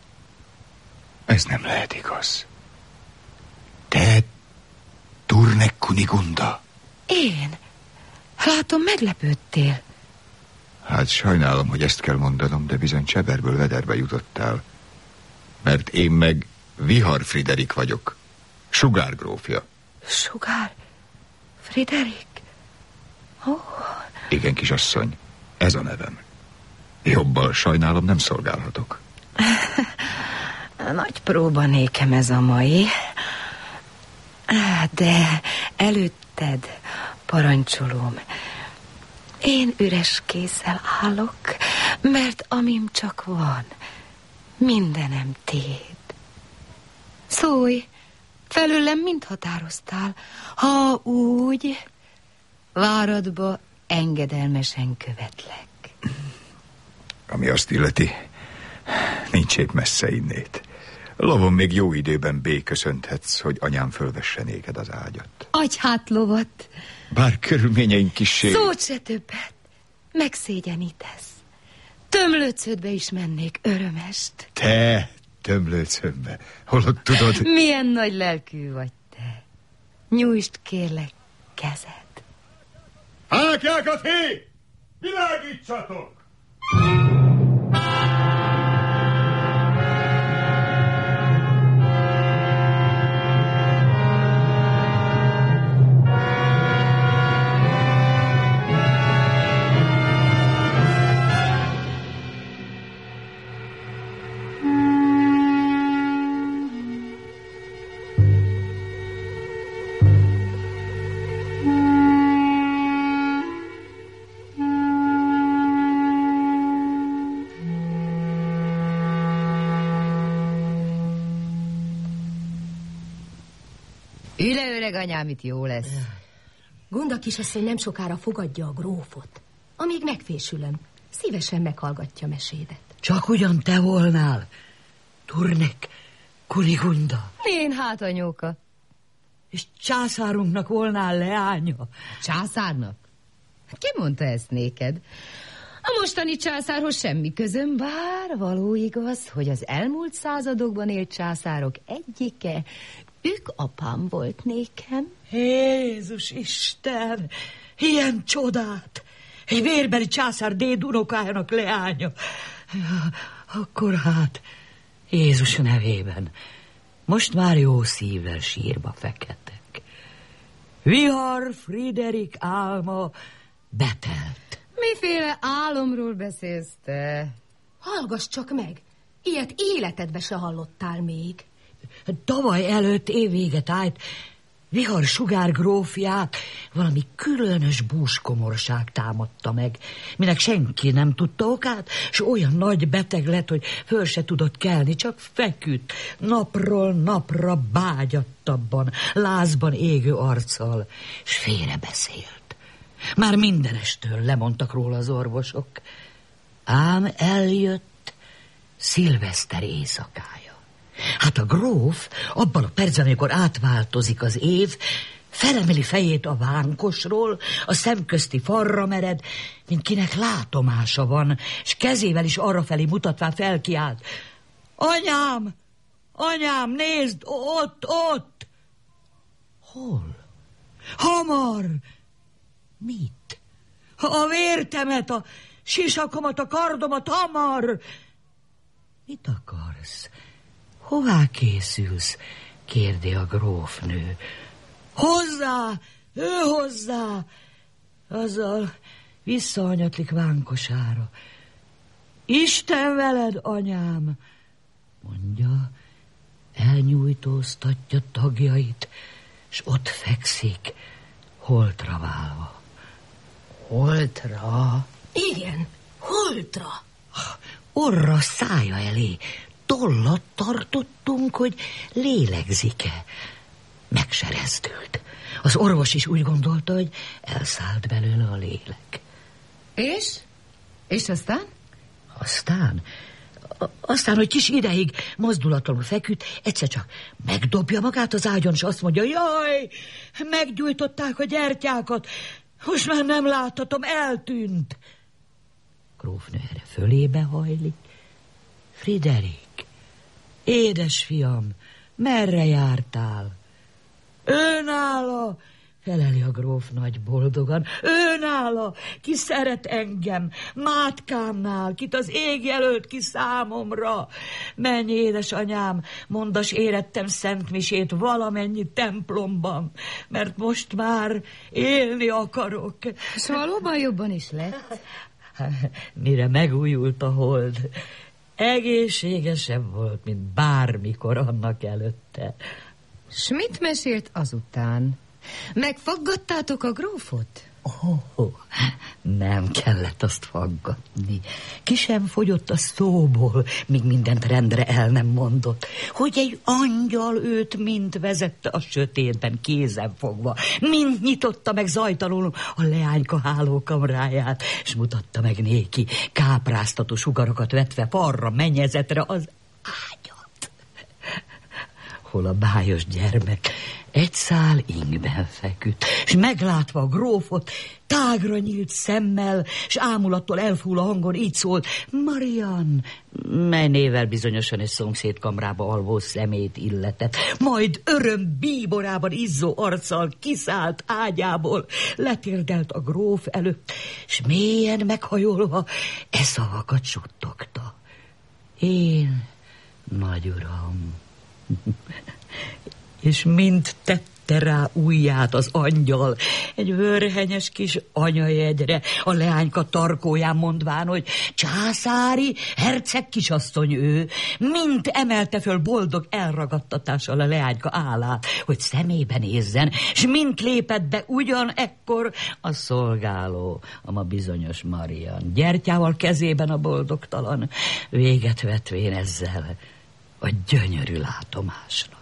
Ez nem lehet igaz. Te Turnek Kunigunda? Én? Látom, meglepődtél. Hát sajnálom, hogy ezt kell mondanom, de bizony Cseberből Vederbe jutottál. Mert én meg Vihar Friderik vagyok, Sugár grófja. Sugár? Friderik? Oh. Igen, kisasszony, ez a nevem. Jobbal sajnálom, nem szolgálhatok. Nagy próba nékem ez a mai. De előtted, parancsolom, én üres kézzel állok, mert amim csak van, mindenem tiéd. Szólj, felőlem mind határoztál, ha úgy, váradba engedelmesen követlek. Ami azt illeti, nincs épp messze innét. Lovon még jó időben béköszönthetsz, hogy anyám fölvesse néked az ágyat. Adj hát lovat! Bár körülményeink kissé... Szót se többet, megszégyenítesz. Tömlőcödbe is mennék örömest. Te, Tömlőcödbe, holott tudod... Milyen nagy lelkű vagy te. Nyújtsd kérlek kezed. Hákjákat, hé! Világítsatok! Üle, öreg anyám, itt jó lesz. Gunda kisasszony nem sokára fogadja a grófot. Amíg megfésülöm, szívesen meghallgatja mesédet. Csak ugyan te volnál, Turnek Kunigunda. Én hát, anyóka. És császárunknak volnál leánya. Császárnak? Ki mondta ezt néked? A mostani császárhoz semmi közöm, bár való igaz, hogy az elmúlt századokban élt császárok egyike apám volt nékem. Jézus Isten, ilyen csodát! Egy vérbeli császár déd unokájának leánya. Akkor hát, Jézus nevében, most már jó szívvel sírba fekedtek. Vihar Friderik álma betelt. Miféle álomról beszélsz te? Hallgass csak meg, ilyet életedbe se hallottál még. Tavaly előtt évvéget állt Viharsugár grófját valami különös búskomorság támadta meg, minek senki nem tudta okát, s olyan nagy beteg lett, hogy föl se tudott kelni, csak feküdt, napról napra bágyattabban, lázban égő arccal, s félrebeszélt. Már mindenestől lemondtak róla az orvosok, ám eljött szilveszter éjszakája. Hát a gróf abban a percben, amikor átváltozik az év, felemeli fejét a vánkosról, a szemközti farra mered, mint kinek látomása van, és kezével is arrafelé mutatván felkiált. Anyám! Anyám, nézd! Ott! Hol? Hamar! Mit? A vértemet, a sisakomat, a kardomat, hamar! Mit akarsz? Hová készülsz? Kérdi a grófnő. Hozzá! Ő hozzá! Azzal visszahanyatlik vánkosára. Isten veled, anyám! Mondja, elnyújtóztatja tagjait, s ott fekszik, holtra válva. Holtra? Igen, holtra. Orra szája elé. Tollat tartottunk, hogy lélegzik-e. Megserezdült. Az orvos is úgy gondolta, hogy elszállt belőle a lélek. És? És aztán? Aztán, hogy kis ideig mozdulatlanul feküdt, egyszer csak megdobja magát az ágyon, és azt mondja, jaj, meggyújtották a gyertyákat, most már nem láthatom, eltűnt. Grófnő erre fölébe hajlik. Friderik, édesfiam, merre jártál? Őnála, feleli a gróf nagy boldogan. Őnála, ki szeret engem, Mátkámnál, kit az ég jelölt ki számomra. Menj, édesanyám, mondas érettem szentmisét valamennyi templomban, mert most már élni akarok. S valóban jobban is lett? Mire megújult a hold, egészségesebb volt, mint bármikor annak előtte. S mit mesélt azután? Megfaggattátok a grófot? Nem kellett azt faggatni. Ki sem fogyott a szóból, míg mindent rendre el nem mondott. Hogy egy angyal őt mind vezette a sötétben, kézen fogva, mind nyitotta meg zajtalanul a leányka hálókamráját, és mutatta meg néki kápráztató sugarakat vetve parra, mennyezetre az ágyat. Hol a bájos gyermek egy szál ingben feküdt, és meglátva a grófot, tágra nyílt szemmel, és ámulattól elfúl a hangon így szólt, Marian, mely nével bizonyosan egy szomszéd kamrába alvó szemét illetett, majd öröm bíborában izzó arccal kiszállt ágyából, letérdelt a gróf előtt, és mélyen meghajolva szavakat suttogta. Én, nagy uram, és mind tette rá ujját az angyal egy vörhenyes kis anyajegyre, a leányka tarkóján mondván, hogy császári herceg kisasszony ő, mind emelte föl boldog elragadtatással a leányka állát, hogy szemébe nézzen, és mind lépett be ugyanekkor a szolgáló, a bizonyos Marian, gyertyával kezében a boldogtalan, véget vetvén ezzel a gyönyörű látomásnak.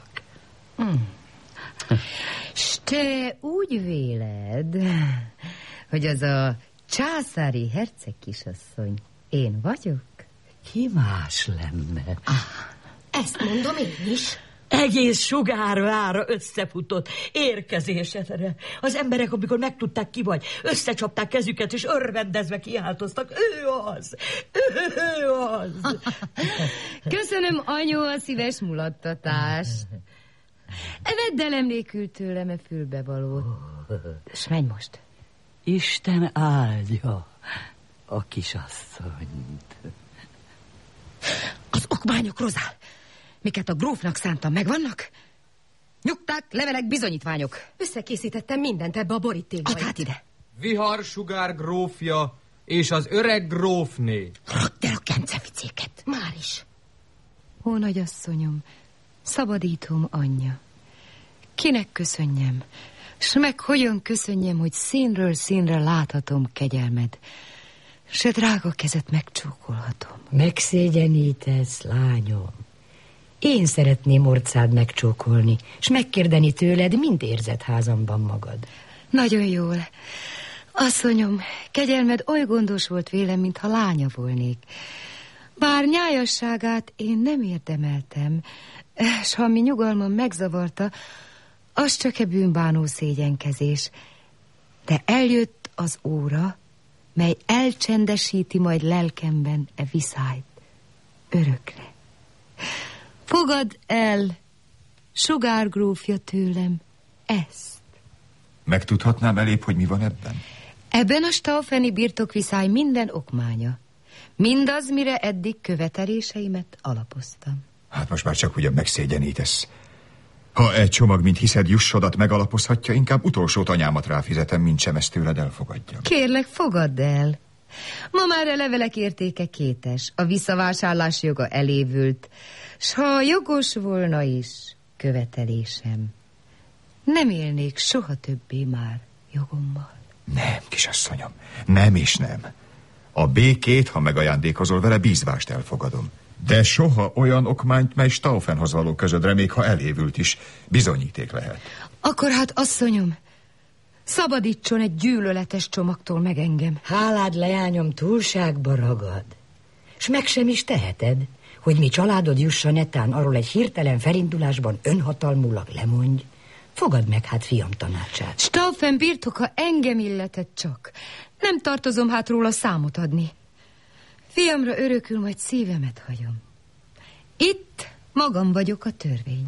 S te úgy véled, hogy az a császári herceg kisasszony én vagyok? Ki más lenne? Ezt mondom én is. Egész sugárvára összefutott érkezésedre. Az emberek, amikor megtudták ki vagy, összecsapták kezüket, és örvendezve kiáltoztak. Ő az! Ő az! Köszönöm, anyu, a szíves mulattatást. Vedd el emlékül tőlem a fülbevalót. S menj most. Isten áldja a kisasszonyt. Az okmányok, Rozál, miket a grófnak szántam, megvannak? Nyugták, levelek, bizonyítványok. Összekészítettem mindent ebbe a borítékba. Add hát ide. Viharsugár grófja és az öreg grófné. Rakd el a kenceficéket. Már is. Ó, nagyasszonyom, szabadítom anyja. Kinek köszönjem? S meg hogyan köszönjem, hogy színről színre láthatom kegyelmed, se drága kezet megcsókolhatom. Megszégyenítesz, lányom. Én szeretném orcád megcsókolni, s megkérdeni tőled, mind érzed házamban magad. Nagyon jól. Asszonyom, kegyelmed oly gondos volt vélem, mintha lánya volnék. Bár nyájasságát én nem érdemeltem, s ha mi nyugalmam megzavarta, az csak e bűnbánó szégyenkezés. De eljött az óra, mely elcsendesíti majd lelkemben e viszályt örökre. Fogadd el, sugárgrófja tőlem, ezt. Megtudhatnám elébb, hogy mi van ebben? Ebben a staufeni birtokviszály minden okmánya. Mindaz, mire eddig követeléseimet alapoztam. Hát most már csak ugyan megszégyenítesz. Ha egy csomag, mint hiszed, jussodat megalapozhatja, inkább utolsót anyámat ráfizetem, mint sem ezt tőled elfogadjam. Kérlek, fogadd el. Ma már a levelek értéke kétes, a visszavásárlás joga elévült, s ha jogos volna is követelésem, nem élnék soha többé már jogommal. Nem, kisasszonyom, nem és nem. A békét, ha megajándékozol vele, bízvást elfogadom. De soha olyan okmányt, mely Staufenhoz való közödre, még ha elévült is, bizonyíték lehet. Akkor hát, asszonyom, szabadítson egy gyűlöletes csomagtól meg engem. Hálád, leányom, túlságba ragad. S meg sem is teheted, hogy mi családod jussa netán arról egy hirtelen felindulásban önhatalmulag lemondj. Fogadd meg hát fiam tanácsát. Staufen birtoka engem illetett csak. Nem tartozom hát róla számot adni. Fiamra örökül, majd szívemet hagyom. Itt magam vagyok a törvény.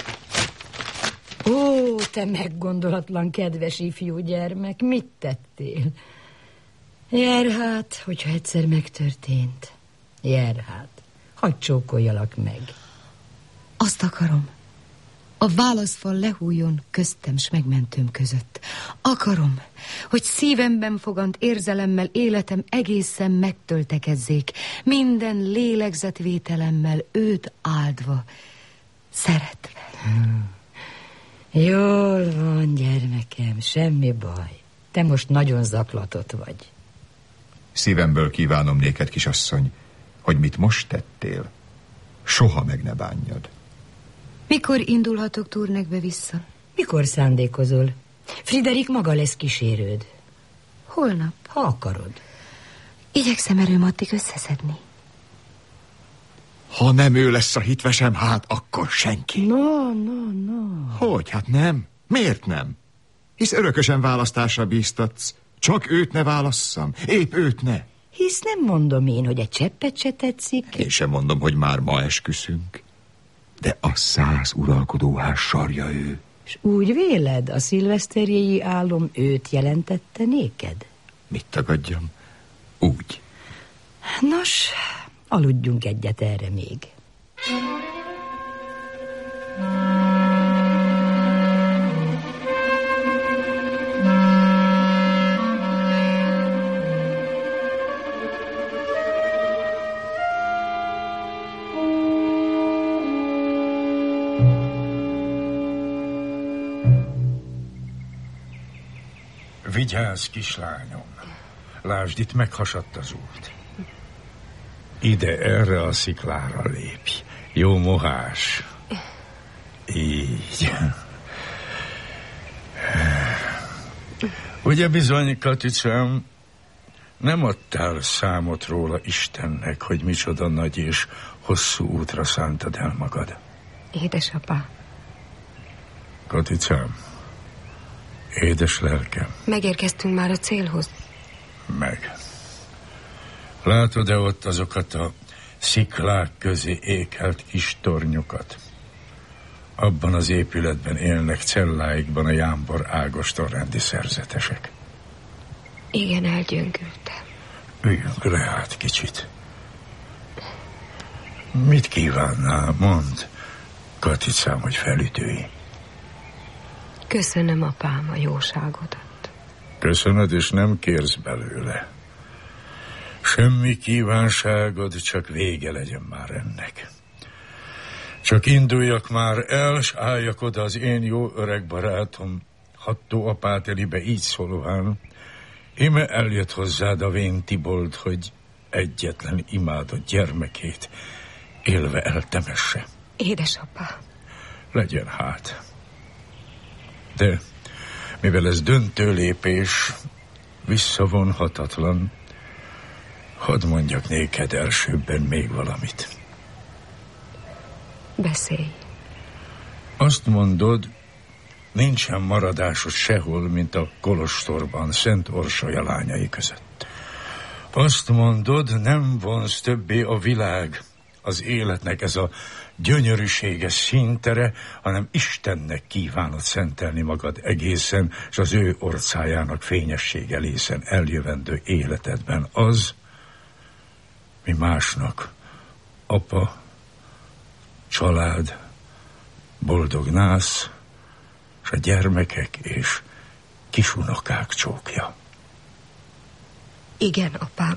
Ó, te meggondolatlan, kedves ifjú gyermek, mit tettél? Jár hát, hogyha egyszer megtörtént. Jár hát, hadd csókoljalak meg. Azt akarom, a válaszfal lehújjon köztem s megmentőm között. Akarom, hogy szívemben fogant érzelemmel életem egészen megtöltekezzék, minden lélegzetvételemmel őt áldva, szeretve. Jól van, gyermekem, semmi baj. Te most nagyon zaklatott vagy. Szívemből kívánom néked, kisasszony, hogy mit most tettél, soha meg ne bánjad. Mikor indulhatok Tournegbe vissza? Mikor szándékozol? Friderik maga lesz kísérőd. Holnap? Ha akarod. Igyekszem erőm addig összeszedni. Ha nem ő lesz a hitvesem, hát akkor senki. No. Hogy? Hát nem? Miért nem? Hisz örökösen választásra bíztatsz. Csak őt ne válasszam. Épp őt ne. Hisz nem mondom én, hogy egy cseppet se tetszik. Én sem mondom, hogy már ma esküszünk. De a 100 uralkodóház sarja ő. És úgy véled, a szilveszterjei álom őt jelentette néked? Mit tagadjam? Úgy. Nos, aludjunk egyet erre még. Vigyázz, kislányom! Lásd, itt meghasadt az út. Ide, erre a sziklára lépj. Jó mohás. Így. Ugye bizony, Katicám, nem adtál számot róla Istennek, hogy micsoda nagy és hosszú útra szántad el magad? Édesapá. Katicám, édes lelkem. Megérkeztünk már a célhoz. Meg. Látod-e ott azokat a sziklák közé ékelt kis tornyokat? Abban az épületben élnek celláikban a Jámbor Ágoston rendi szerzetesek. Igen, elgyöngültem. Üljünk le hát kicsit. Mit kívánnál, mondd, Katicám, hogy felütői. Köszönöm, apám, a jóságodat. Köszönöd, és nem kérsz belőle. Semmi kívánságod, csak vége legyen már ennek. Csak induljak már el, s álljak oda az én jó öreg barátom, Hattó apát elébe így szólóan. Íme eljött hozzád a vén Tibold, hogy egyetlen imádott gyermekét élve eltemesse. Édesapa. Legyen hát. De mivel ez döntő lépés, visszavonhatatlan, hadd mondjak néked elsőbben még valamit. Beszélj. Azt mondod, nincsen maradásod sehol, mint a kolostorban, Szent Orsolya lányai között. Azt mondod, nem vonz többé a világ, az életnek ez a gyönyörűséges színtere, hanem Istennek kívánod szentelni magad egészen, és az ő orcájának fényesség elészen eljövendő életedben az, mi másnak apa, család, boldog nász, és a gyermekek és kisunokák csókja. Igen, apám.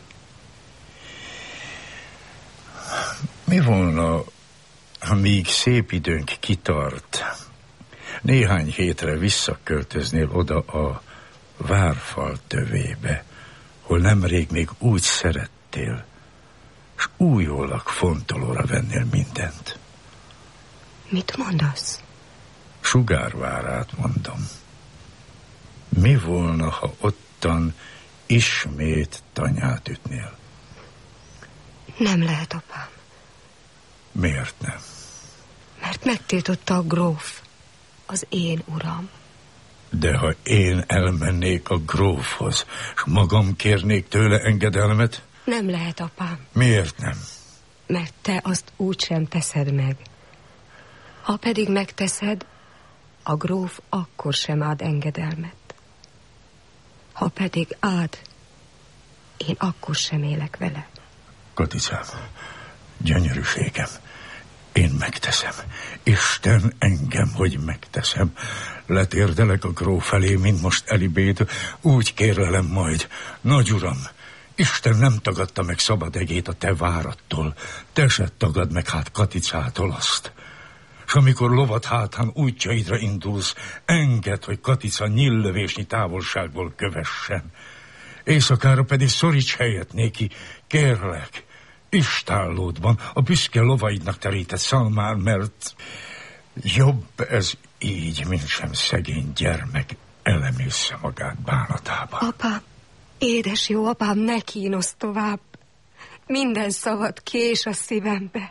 Mi volna, ha még szép időnk kitart, néhány hétre visszaköltöznél oda a várfal tövébe, hol nemrég még úgy szerettél, s újólag fontolóra vennél mindent. Mit mondasz? Sugárvárát mondom. Mi volna, ha ottan ismét tanyát ütnél? Nem lehet, apám. Miért nem? Mert megtiltotta a gróf, az én uram. De ha én elmennék a grófhoz, s magam kérnék tőle engedelmet? Nem lehet, apám. Miért nem? Mert te azt úgysem teszed meg. Ha pedig megteszed, a gróf akkor sem ad engedelmet. Ha pedig ad, én akkor sem élek vele. Katicám, gyönyörűségem, én megteszem. Isten engem, hogy megteszem. Letérdelek a gróf felé, mint most Elibét, úgy kérlelem majd. Nagy uram, Isten nem tagadta meg szabadegét a te várattól. Te se tagad meg hát Katicától azt. S amikor lovat hátán útjaidra indulsz, engedd, hogy Katica nyíllövésnyi távolságból kövessen. Éjszakára pedig szoríts helyet néki, kérlek, istállódban, a büszke lovaidnak terített szalmán, mert jobb ez így, mint sem szegény gyermek elemészze magát bánatába. Apám, édes jó apám, ne kínosz tovább. Minden szavad kés a szívembe.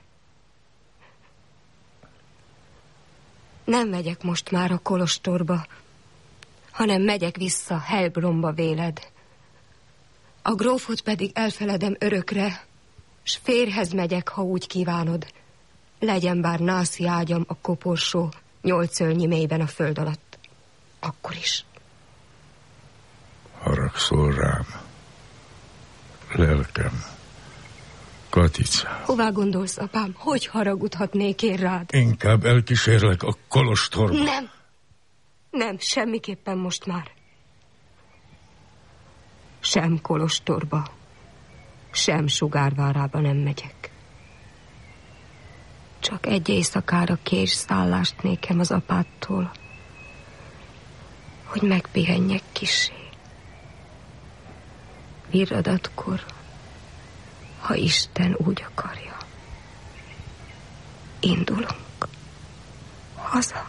Nem megyek most már a kolostorba, hanem megyek vissza Helbronba véled. A grófot pedig elfeledem örökre, s férjhez megyek, ha úgy kívánod. Legyen bár nászi ágyam a koporsó 8 szölnyi mélyben a föld alatt. Akkor is. Haragszol rám, lelkem, Katica. Hová gondolsz, apám? Hogy haragudhatnék én rád? Inkább elkísérlek a kolostorba. Nem. Nem, semmiképpen most már. Sem kolostorba, sem Sugárvárába nem megyek. Csak egy éjszakára kés szállást nékem az apától, hogy megpihenjek kissé. Virradatkor, ha Isten úgy akarja, indulunk haza.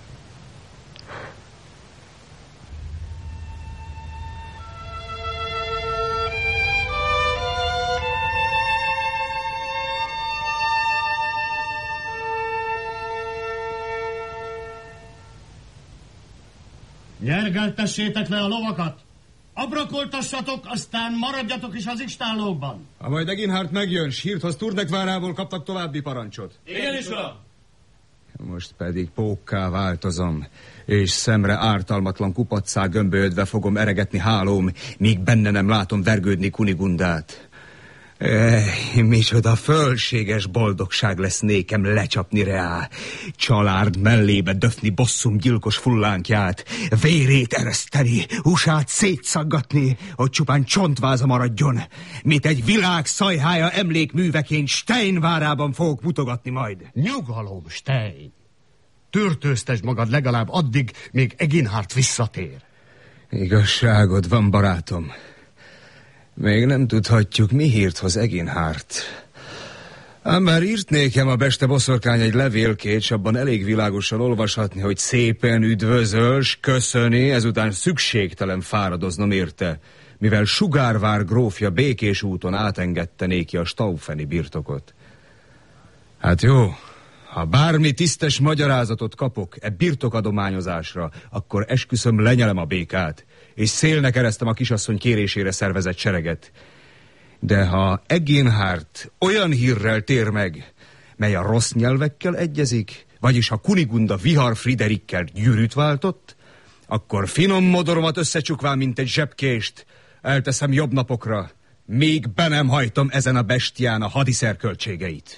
Nyergeltessétek le a lovakat! Abrakoltassatok, aztán maradjatok is az istállókban. Ha majd Eginhard megjön, Sírthoz Turnekvárából kaptak további parancsot. Igen is, uram. Most pedig pókká változom, és szemre ártalmatlan kupaccá gömbölyödve fogom eregetni hálóm, míg benne nem látom vergődni Kunigundát. Micsoda fölséges boldogság lesz nékem lecsapni reá, család mellébe döfni bosszum gyilkos fullánkját, vérét ereszteni, húsát szétszaggatni, hogy csupán csontváza maradjon, mit egy világ szajhája emlékműveként Stein várában fogok mutogatni majd. Nyugalom, Stein! Tűrtőztesd magad legalább addig, még Eginhard visszatér. Igazságod van, barátom. Még nem tudhatjuk, mi hírt hoz Eginhard. Ám már írt nékem a beste boszorkány egy levélkét, s abban elég világosan olvashatni, hogy szépen üdvözöl, s köszöni, ezután szükségtelen fáradoznom érte, mivel Sugárvár grófja békés úton átengedte néki a Staufeni birtokot. Hát jó, ha bármi tisztes magyarázatot kapok e birtokadományozásra, akkor esküszöm lenyelem a békát, és szélnek eresztem a kisasszony kérésére szervezett sereget. De ha Eginhard olyan hírrel tér meg, mely a rossz nyelvekkel egyezik, vagyis ha Kunigunda Vihar Friderikkel gyűrűt váltott, akkor finom modoromat összecsukván, mint egy zsebkést, elteszem jobb napokra, még be nem hajtom ezen a bestián a hadiszerköltségeit.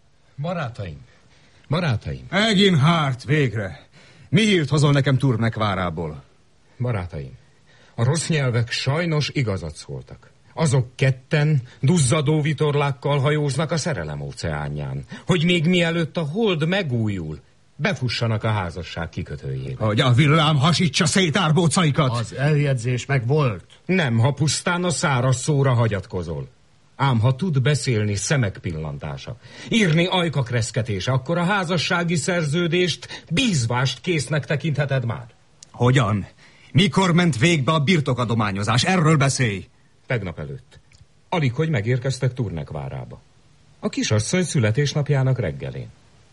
Barátaim! Eginhard, végre! Mi hírt hozol nekem Turnek várából? Barátaim, a rossz nyelvek sajnos igazat szóltak. Azok ketten duzzadó vitorlákkal hajóznak a szerelem óceánján, hogy még mielőtt a hold megújul, befussanak a házasság kikötőjébe. Hogy a villám hasítsa szét árbócaikat! Az eljegyzés meg volt. Nem, ha pusztán a száraz szóra hagyatkozol. Ám ha tud beszélni szemek pillantása, írni ajkak reszketése, akkor a házassági szerződést bízvást késznek tekintheted már. Hogyan? Mikor ment végbe a birtokadományozás? Erről beszélj! Tegnap előtt. Alig, hogy megérkeztek Turnek várába. A kisasszony születésnapjának reggelén.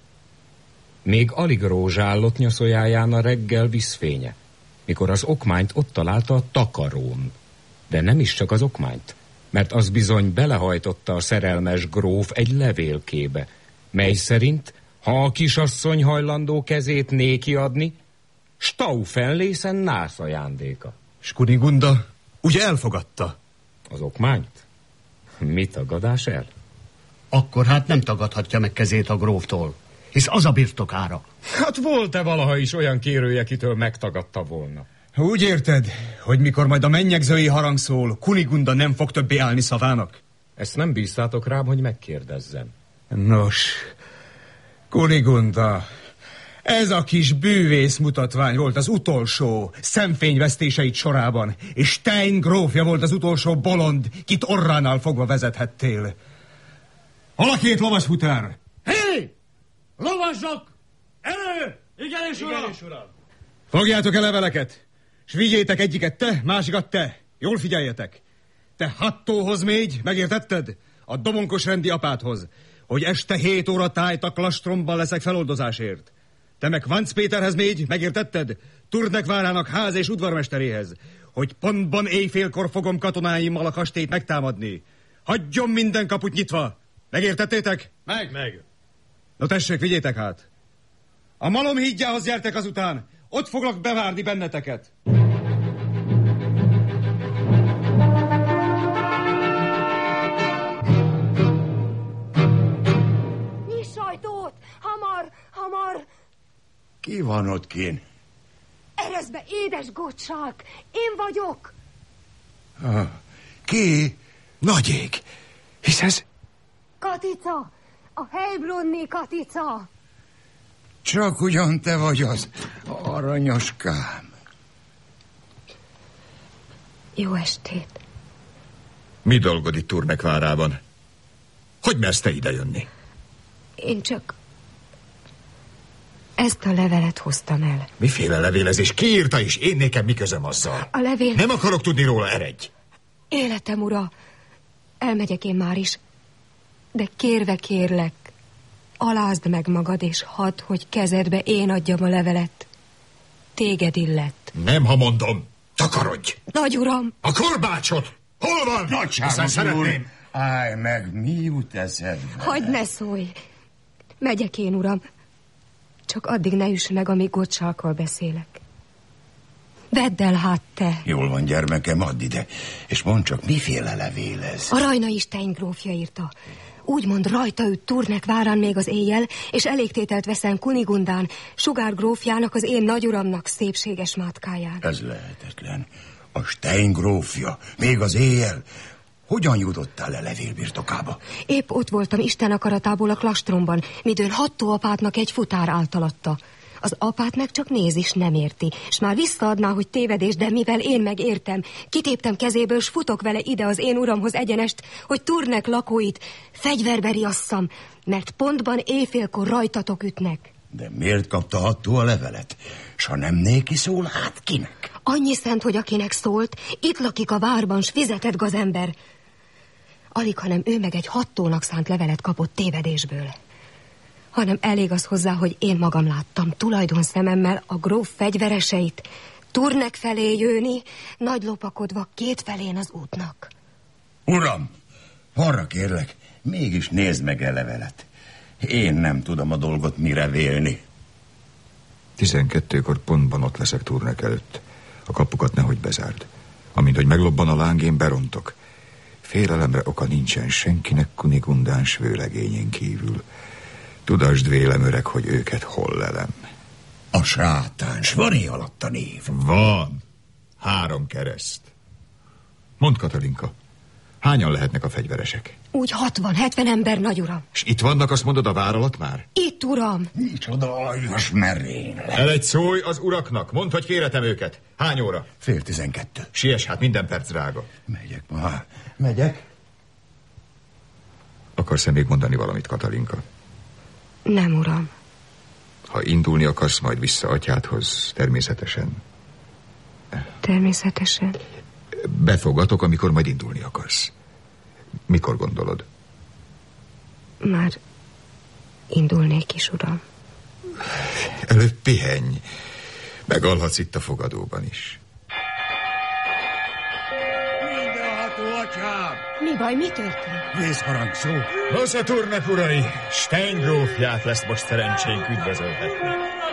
Még alig rózsállott nyaszolyáján a reggel vízfénye, mikor az okmányt ott találta a takarón. De nem is csak az okmányt, mert az bizony belehajtotta a szerelmes gróf egy levélkébe, mely szerint, ha a kisasszony hajlandó kezét néki adni, Staufenlészen nász ajándéka. S Kunigunda ugye elfogadta? Az okmányt? Mi tagadás el? Akkor hát nem tagadhatja meg kezét a gróftól, hisz az a birtokára. Hát volt-e valaha is olyan kérője, kitől megtagadta volna? Úgy érted, hogy mikor majd a mennyegzői harang szól, Kunigunda nem fog többé állni szavának? Ezt nem bíztátok rám, hogy megkérdezzem. Nos, Kunigunda, ez a kis bűvész mutatvány volt az utolsó szemfényvesztéseit sorában, és Stein grófja volt az utolsó bolond, kit orránál fogva vezethettél. Hol a két lovasfutár? Hé! Lovasok! Elő! Igenis, uram! Fogjátok el leveleket, s vigyétek egyiket te, másikat te. Jól figyeljetek. Te Hattóhoz mégy, megértetted? A domonkos rendi apádhoz, hogy este 7 óra tájt a Klastromban leszek feloldozásért. Te meg Vanc Péterhez mégy, megértetted? Turnek várának ház- és udvarmesteréhez, hogy pontban éjfélkor fogom katonáimmal a kastélyt megtámadni. Hagyjon minden kaput nyitva. Megértettétek? Meg. No tessék, vigyétek hát. A Malom hídjához gyertek azután. Ott foglak bevárni benneteket. Nyiss ajtót! Hamar! Ki van ott kén? Ereszd be, édes gocsak! Én vagyok! Ki? Nagy ég! Hisz ez... Katica! A Heilbronni Katica! Csak ugyan te vagy az, aranyoskám. Jó estét. Mi dolgod itt Turnek várában? Hogy mersz te idejönni? Én csak ezt a levelet hoztam el. Miféle levélezés? Ki írta is? Én nekem mi közöm azzal? A levél... Nem akarok tudni róla, eredj! Életem ura, elmegyek én már is, de kérlek, alázd meg magad, és hadd, hogy kezedbe én adjam a levelet. Téged illet. Nem, ha mondom. Takarodj! Nagy uram! A korbácsot! Hol van? Nagyságos úr! Állj meg, mi jut eszedbe? Hagyd ne szólj! Megyek én, uram. Csak addig ne üss meg, amíg Gottschalkkal beszélek. Vedd el hát te. Jól van, gyermekem, add ide. És mondd csak, miféle levél ez? A rajnai Stein grófja írta. Úgymond rajta üt Turnek várán még az éjjel, és elégtételt veszem Kunigundán, Sugár grófjának, az én nagyuramnak szépséges mátkáján. Ez lehetetlen. A Stein grófja, még az éjjel. Hogyan jutottál le levél birtokába? Épp ott voltam Isten akaratából a klastromban, midőn Hattó apátnak egy futár állt alatta. Az apát meg csak néz is nem érti, s már visszaadná, hogy tévedés, de mivel én megértem, kitéptem kezéből, s futok vele ide az én uramhoz egyenest, hogy Turnek lakóit fegyverbe riasszam, mert pontban éjfélkor rajtatok ütnek. De miért kapta Hattó a levelet? S ha nem néki szól, hát kinek? Annyi szent, hogy akinek szólt, itt lakik a várban, s fizetett gazember. Alig, hanem ő meg egy Hattónak szánt levelet kapott tévedésből. Hanem elég az hozzá, hogy én magam láttam tulajdonszememmel a gróf fegyvereseit Turnek felé jönni, nagy lopakodva két felén az útnak. Uram, arra kérlek, mégis nézd meg a levelet. Én nem tudom a dolgot mire vélni. 12-kor pontban ott leszek Turnek előtt. A kapukat nehogy bezárd. Amint, hogy meglobban a láng, én berontok. Félelemre oka nincsen senkinek Kunigundán s vőlegényén kívül. Tudasd vélem, öreg, hogy őket hol lelem. A sátán, s van-e alatt a név? Van. 3 kereszt. Mondd, Katalinka, hányan lehetnek a fegyveresek? Úgy 60-70 ember, nagyuram. És itt vannak, azt mondod, a vár alatt már? Itt, uram. Micsoda aljas merén. Elegy szólj az uraknak, mondd, hogy kérhetem őket. Hány óra? 11:30. Siess, hát minden perc drága. Megyek már. Megyek? Akarsz-e még mondani valamit, Katalinka? Nem, uram. Ha indulni akarsz majd vissza atyádhoz, természetesen. Természetesen. Befogatok, amikor majd indulni akarsz. Mikor gondolod? Már indulnék is, uram. Előbb pihenj. Megalhatsz itt a fogadóban is. Mindenható atyám! Mi baj, mi történt? Vészharangszó. Nos, a Turnek urai, Stein grófját lesz most szerencsénk üdvözölhetni.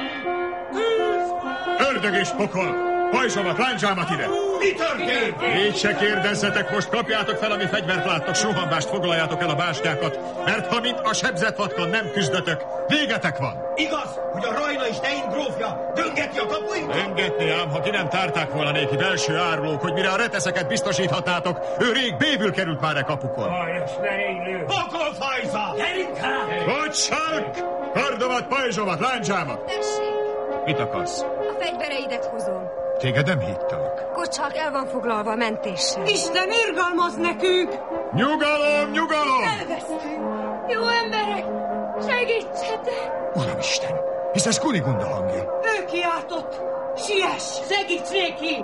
Ördög és pokol! Pajzsomat, lányzsámat ide! Mi történt? Így se kérdezzetek, most kapjátok fel, ami fegyvert láttok, suhanvást foglaljátok el a bástyákat, mert ha mint a sebzett vatkon nem küzdötök, végetek van! Igaz, hogy a rajnai Stein grófja döngeti a kapuit? Döngetni ám, ha ki nem tárták volna néki belső árulók, hogy mire a reteszeket biztosíthatnátok, ő rég bévül került már a kapukon. Hajas merénylő! Pokolfajza! Gyerünk rá! Bocsánk! Kardomat, pajzsomat, lányzsámat! Tessék! Mit akarsz? A fegyvereidet hozom. Téged nem hittalak. Kocsák el van foglalva a mentéssel. Isten irgalmaz nekünk! Nyugalom, nyugalom! Elvesztünk! Jó emberek! Segítsetek! Uramisten, hisz ez Kunigunda hangja. Ő kiáltott! Siess! Segíts néki!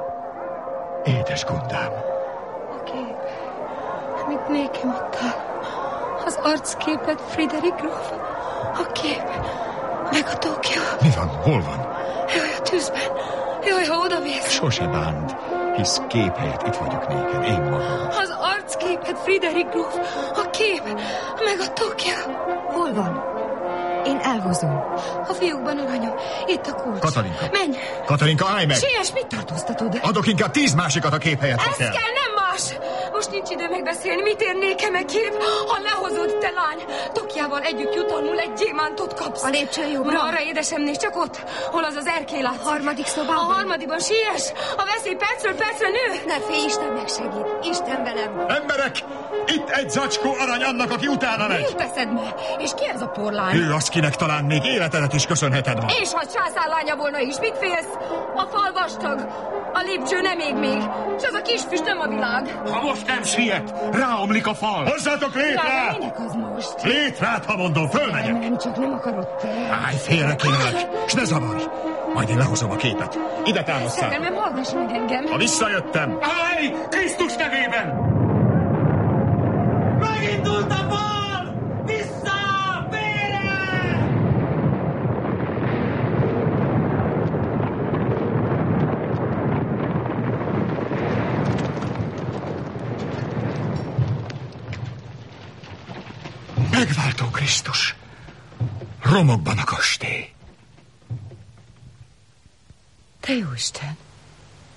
Édes Gundám. A kép, amit nékem adtál, az arcképet Friderik gróf, a kép, meg a tokja. Mi van? Hol van? Jaj, a tűzben. Jaj, ha odamész. Sose bánd, hisz kép helyett itt vagyok néked, én magam. Az arcképet Friderik gróf, a kép, meg a tokja. Hol van? Én elhozom. A fiúkban aranyom. Itt a kulcs. Katalinka. Menj. Katalinka, állj meg! Siess, mit tartóztatod? Adok inkább 10 másikat a kép helyett, ha Ez kell, nem más! Most nincs idő megbeszélni, mit ér nékem egy kép, ha lehozod, te lány. Tokjával együtt jutalmul egy gyémántot kapsz. A lépcső jobbra. Arra, édesem, nézd csak ott, hol az az erkély lát. A harmadik szobában. A harmadikban, siess! A veszély percről percre nő. Ne félj, Isten megsegít. Isten velem. Emberek! Itt egy zacskó arany annak, aki utána megy. Miért teszed meg? És ki ez a porlány? Ő az, kinek talán még életedet is köszönheted ma. És ha császár lánya volna is, mit félsz? A fal vastag, a lépcső nem ég még, és az a kis füst nem a világ. Ha most nem siet, ráomlik a fal. Hozzátok létrát! Minek az most? Létrát, ha mondom, fölmegyek. Nem, csak nem akarod te. Állj félre, kérlek, s ne zavarj. Majd én lehozom a képet. Ide támasztál. Szerelmem, hallgass meg engem. Ha visszajöttem. Állj, Krisztus nevében! Megindult a bal! Vissza! Félre! Megváltó Krisztus! Romokban a kastély. Te jóisten!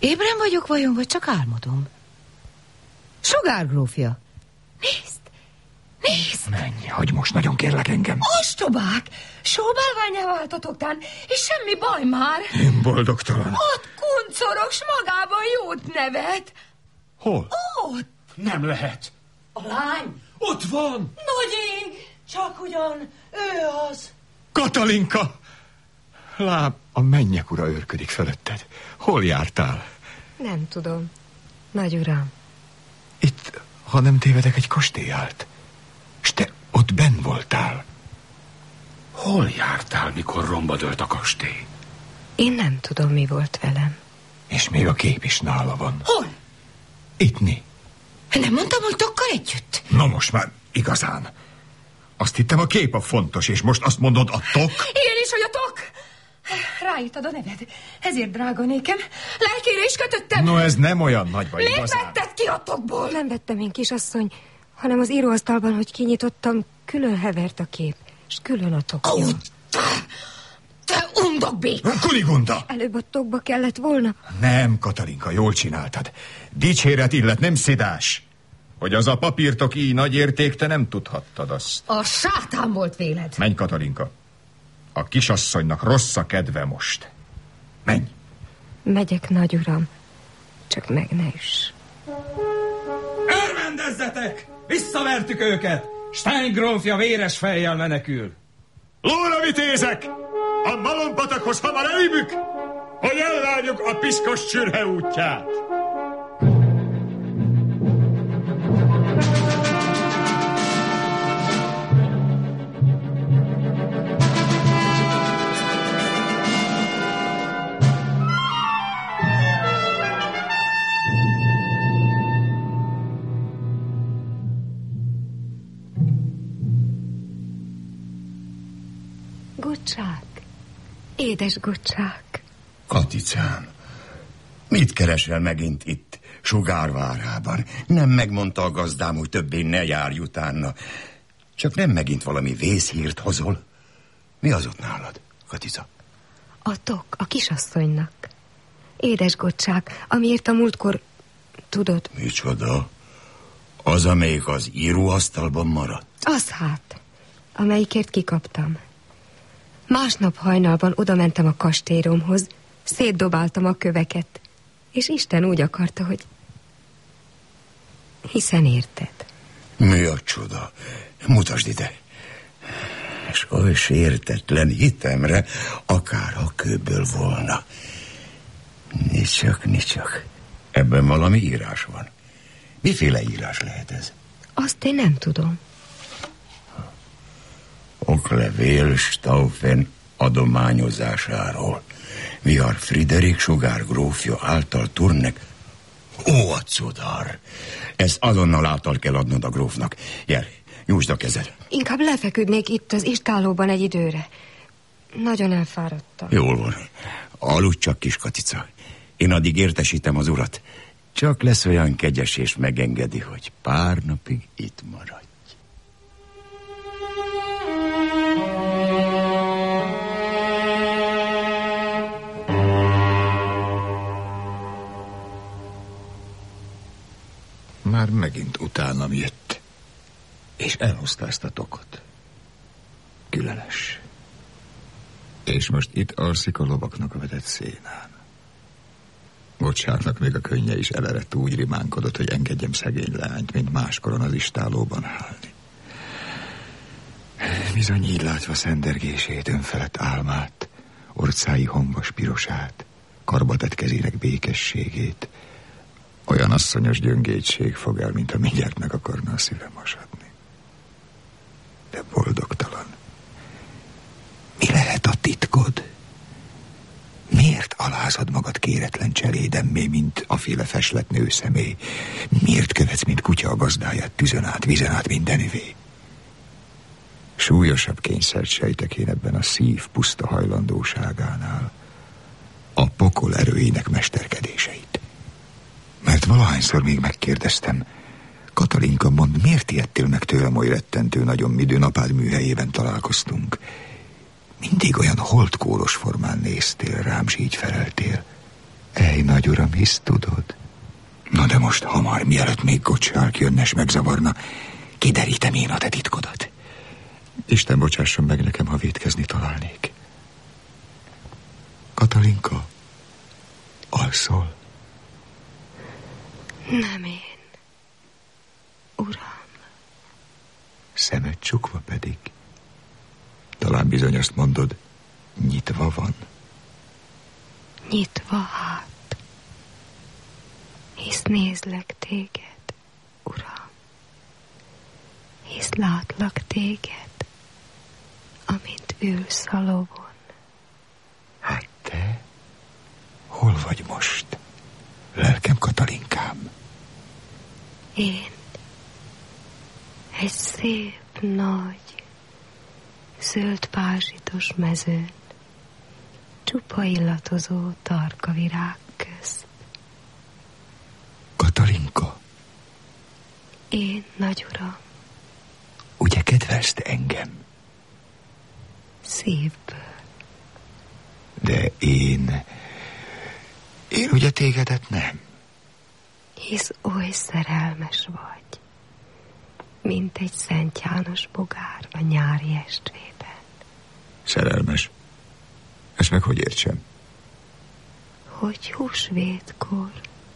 Ébren vagyok vajon, vagy csak álmodom? Sugárgrófja! Nézd! Nézd! Menj, hagyj most, nagyon kérlek engem. Ostobák! Sóbálványá váltatoktán, és semmi baj már. Én boldogtalan. Ott kuncorog, s magában jót nevet. Hol? Ott! Nem lehet. A lány? Ott van! Nagy ég! Csak ugyan, ő az. Katalinka! Láb, a mennyek ura őrködik fölötted. Hol jártál? Nem tudom. Nagy uram. Itt, ha nem tévedek, egy kastély állt. S te ott benn voltál. Hol jártál, mikor romba dőlt a kastély? Én nem tudom, mi volt velem. És még a kép is nála van. Hol? Ittni. Nem mondtam, hogy Tokkal együtt? Na most már igazán. Azt hittem, a kép a fontos, és most azt mondod, a tok? Ilyen is, hogy a Tok. Ráírtad a neved. Ezért drága nékem. Lelkére is kötöttem. No, ez nem olyan nagy baj, Miért igazán. vetted ki a Tokból? Nem vettem én, kisasszony, hanem az íróasztalban, hogy kinyitottam, külön hevert a kép, és külön a tokja. Te undokbék! Kunigunda! Előbb a tokba kellett volna. Nem, Katalinka, jól csináltad. Dicséret illet, nem szidás. Hogy az a papírtok így nagy érték, te nem tudhattad azt. A sátán volt véled. Menj, Katalinka. A kisasszonynak rossz a kedve most. Menj. Megyek, nagy uram. Csak meg ne üss. Örvendezzetek! Visszavertük őket! Stein grófja véres fejjel menekül. Lóra vitézek! A Malompatakhoz hamar elébük, hogy elvárjuk a piszkos csürhe útját. Gocsák, édes gocsák. Katicám, mit keresel megint itt, Sugárvárában? Nem megmondta a gazdám, hogy többé ne járj utána. Csak nem megint valami vészhírt hozol? Mi az ott nálad, Katica? A tok, a kisasszonynak. Édes gocsák, amiért a múltkor, tudod... Micsoda? Az, amelyik az íróasztalban maradt? Az hát, amelyikért kikaptam. Másnap hajnalban oda mentem a kastélyomhoz, szétdobáltam a köveket, és Isten úgy akarta, hogy... Hiszen érted. Mi a csoda? Mutasd ide. És oly sértetlen hitemre, akár a kőből volna. Nicsak. Ebben valami írás van. Miféle írás lehet ez? Azt én nem tudom. Oklevél Stauffen adományozásáról. Vihar Friderik Sugár grófja által Turnek. Ó, a codár! Ezt azonnal által kell adnod a grófnak. Jel, nyújtsd a kezed. Inkább lefeküdnék itt az istállóban egy időre. Nagyon elfáradtam. Jól van. Aludj csak, kis Katica. Én addig értesítem az urat. Csak lesz olyan kegyes és megengedi, hogy pár napig itt maradj. Már megint utánam jött, és elhozta ezt a tokot. Különös. És most itt alszik a lovaknak a vetett szénán. Bocsának még a könnye is elerett, úgy rimánkodott, hogy engedjem szegény lányt, mint máskoron az istálóban hálni. Bizony így látva szendergését, önfelett álmát, orcái hombas pirosát, karbatett kezének békességét, olyan asszonyos gyöngétség fog el, mint ha mindjárt meg akarna a szívem hasadni. De boldogtalan. Mi lehet a titkod? Miért alázod magad kéretlen cselédemmé, mint a féle feslett nőszemély? Miért követsz, mint kutya a gazdáját, tüzön át, vizen át mindenüvé? Súlyosabb kényszert sejtek én ebben a szív puszta hajlandóságánál, a pokol erőinek mesterkedéseit. Mert valahányszor még megkérdeztem, Katalinka, mondd, miért ijedtél meg tőlem oly rettentő nagyon, midőn apád műhelyében találkoztunk? Mindig olyan holdkóros formán néztél rám, s így feleltél. Ej, nagy Nagy uram, hisz tudod? Na de most hamar, mielőtt még Gottschalk jönne s megzavarna, kiderítem én a te titkodat. Isten bocsásson meg nekem, ha vétkezni találnék. Katalinka, alszol? Nem én, uram. Szemed csukva pedig. Talán bizony azt mondod, nyitva van. Nyitva hát, hisz nézlek téged, uram, hisz látlak téged, amint ülsz a lovon. Hát te, hol vagy most, lelkem Katalinkám? Én egy szép, nagy, zöld pázsitos mezőn, csupa illatozó tarka virág közt. Katalinka? Én, nagy uram. Ugye kedvelsz te engem? Szívből. De én ugye tégedet nem. Hisz oly szerelmes vagy, mint egy Szent János bogár a nyári estvében. Szerelmes? Ezt meg hogy értsem? Hogy húsvétkor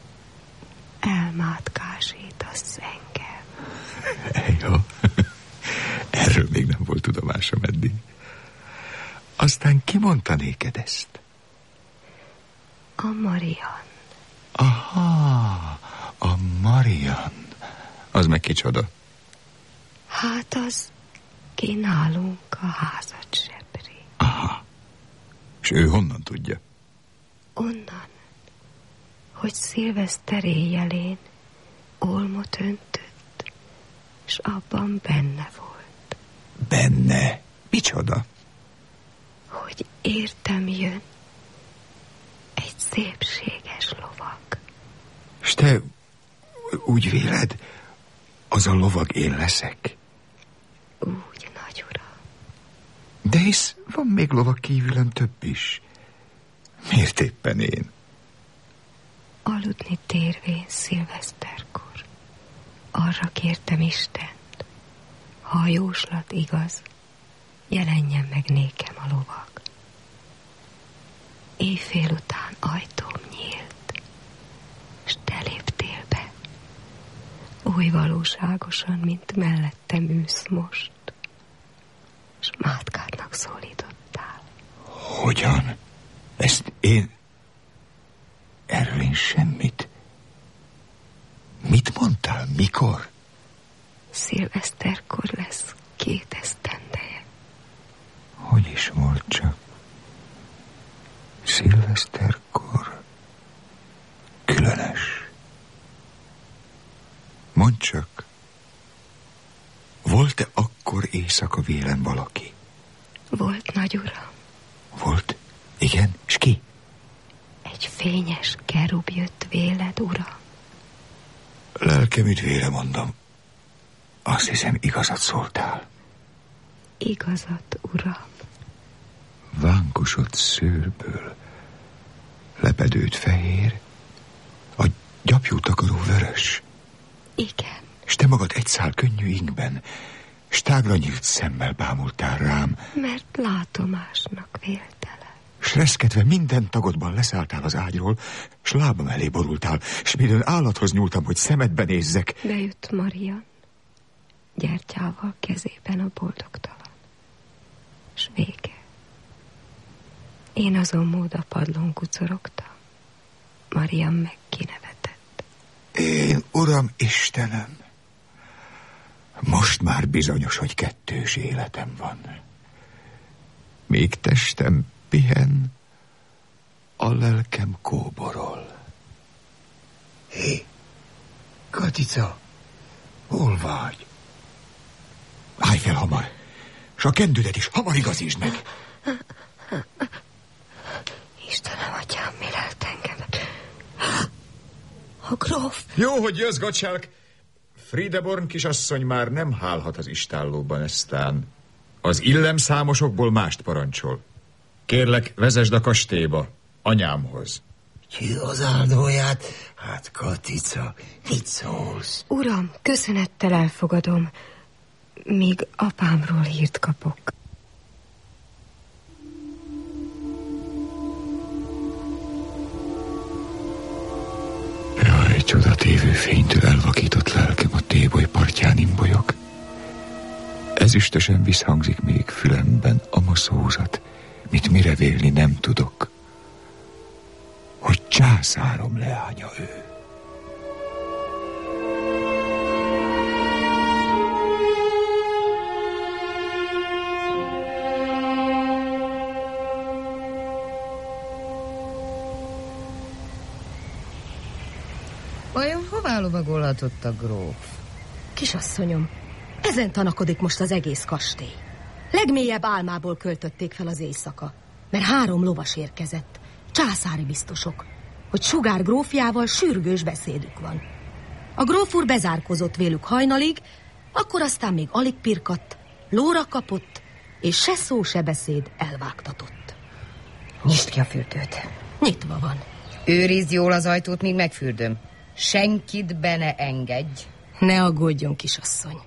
elmátkásítasz engem. Jó. Erről még nem volt tudomásom eddig. Aztán ki mondta néked ezt? A Marian. Aha, a Marian. Az meg kicsoda? Hát az, ki nálunk a házat sepri. Aha. És ő honnan tudja? Onnan, hogy szilveszter éjjelén olmot öntött, és abban benne volt. Benne? Micsoda? Hogy értem jön egy szépséges lovag. És te úgy véled, az a lovag én leszek? Úgy, nagy uram. De hisz van még lovag kívülön több is. Miért éppen én? Aludni térvén szilveszterkor arra kértem Istent, ha a jóslat igaz, jelenjen meg nékem a lovag. Éjfél után ajtóm nyílt, s te léptél be, oly valóságosan, mint mellettem ülsz most, s mátkádnak szólítottál. Hogyan? Ezt én... Erről én semmit. Mit mondtál? Mikor? Szilveszterkor lesz 2 esztendeje. Hogy is volt csak? Szilveszterkor? Különös. Mondd csak, volt-e akkor éjszaka vélem valaki? Volt, nagy uram. Volt? Igen? És ki? Egy fényes kerub jött véled, uram. Lelkem üdvére mondom. Azt hiszem, igazat szóltál. Igazat, uram. Vánkosott szőrből, lepedőt fehér, a gyapjú takaró vörös. Igen. És te magad egy szál könnyű ingben, s tágra nyílt szemmel bámultál rám. Mert látomásnak véltelek. S reszkedve minden tagodban leszálltál az ágyról, s lábam elé borultál, s midőn állathoz nyúltam, hogy szemedbe nézzek. Bejött Marian, gyertyával kezében a boldogtalan. S vége. Én azon mód a padlón kucorogtam. Marian meg kinevetett. Én, Uram Istenem, most már bizonyos, hogy 2 életem van. Míg testem pihen, a lelkem kóborol. Hé, Katica, hol vagy? Állj fel hamar, s a kendődet is hamar igazítsd meg. Istenem, atyám, mi lelt engem? A gróf. Jó, hogy jössz, Gottschalk. Friedeborn kisasszony már nem hálhat az istállóban eztán. Az illemszámosokból mást parancsol. Kérlek, vezesd a kastélyba, anyámhoz. Ki az áldóját? Hát, Katica, mit szólsz? Uram, köszönettel elfogadom, míg apámról hírt kapok. Jaj, csodatévő fénytől elvakított lelkem a Téboly partján imbolyog. Ezüstösen visszhangzik még fülemben a szózat, mit mire vélni nem tudok, hogy császárom leánya ő. Vajon hová lovagolhatott a gróf? Kisasszonyom, ezen tanakodik most az egész kastély. Legmélyebb álmából költötték fel az éjszaka, mert 3 lovas érkezett, császári biztosok, hogy Sugár grófjával sürgős beszédük van. A gróf úr bezárkozott vélük hajnalig, akkor aztán még alig pirkadt, lóra kapott, és se szó, se beszéd elvágtatott. Nyisd ki a fürdőt. Nyitva van. Őrizd jól az ajtót, míg megfürdöm. Senkit be ne engedj. Ne aggódjon, kisasszony.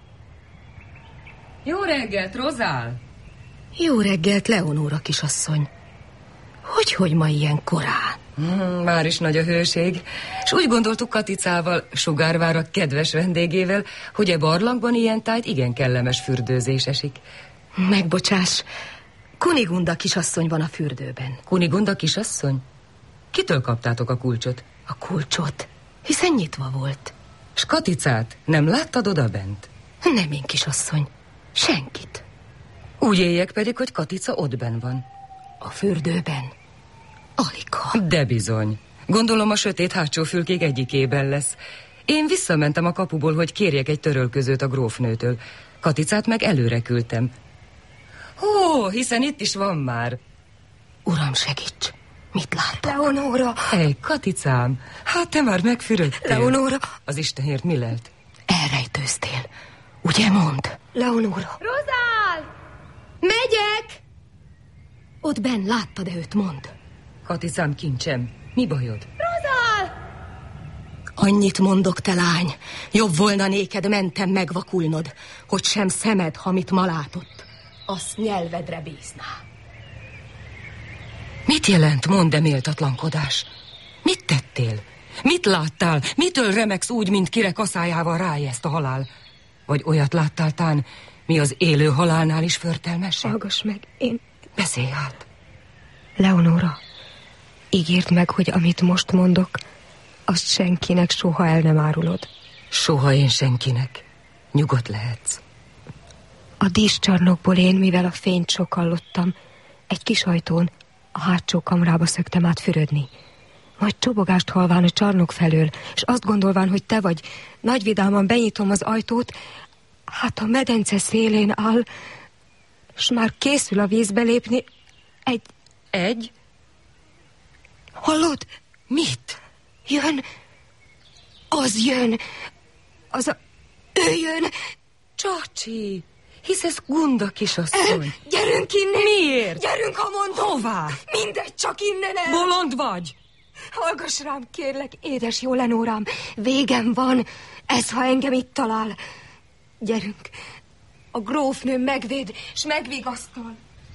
Jó reggelt, Rozál! Jó reggelt, Leonóra kisasszony. Hogy ma ilyen korán? Már is nagy a hőség, és úgy gondoltuk Katicával, Sugárvára kedves vendégével, hogy e barlangban ilyen tájt igen kellemes fürdőzés esik. Megbocsáss, Kunigunda kisasszony van a fürdőben. Kunigunda kisasszony? Kitől kaptátok a kulcsot? A kulcsot? Hiszen nyitva volt. S Katicát nem láttad odabent? Nem én, kisasszony. Senkit. Úgy éljek pedig, hogy Katica ottben van. A fürdőben? Aligha. De bizony. Gondolom a sötét hátsó fülkék egyikében lesz. Én visszamentem a kapuból, hogy kérjek egy törölközőt a grófnőtől. Katicát meg előre küldtem. Ó, hiszen itt is van már. Uram, segíts! Mit látok? Leonóra! Hely, Katicám, hát te már megfürödtél. Leonóra! Az Istenért mi lelt? Elrejtőztél. Ugye mond? Leonóra! Rozál! Megyek! Ott benn láttad-e őt, mond? Katicám, kincsem, mi bajod? Rozál! Annyit mondok, te lány. Jobb volna néked mentem megvakulnod, hogy sem szemed, amit ma látott. Azt nyelvedre bízná. Mit jelent, mondd, de méltatlankodás? Mit tettél? Mit láttál? Mitől remegsz úgy, mint kire kaszájával rájeszt a halál? Vagy olyat láttál tán, mi az élő halálnál is förtelmesebb? Hallgass meg, én... Beszélj át. Leonóra, ígérd meg, hogy amit most mondok, azt senkinek soha el nem árulod. Soha én senkinek. Nyugodt lehetsz. A díszcsarnokból én, mivel a fényt sok hallottam, egy kis ajtón a hátsó kamrába szöktem át fürödni. Majd csobogást halván a csarnok felől, és azt gondolván, hogy te vagy, nagy vidáman benyitom az ajtót, hát a medence szélén áll, és már készül a vízbe lépni Egy? Hallod? Mit? Jön. Az jön. Ő jön. Csacsi, hisz ez Gunda kisasszony. Gyerünk innen. Miért? Gyerünk, ha mondom. Hová? Mindegy, csak innen el. Bolond vagy? Hallgass rám, kérlek, édes jó Lenórám. Végem van. Ez, ha engem itt talál. Gyerünk. A grófnő megvéd, és megvigasztal.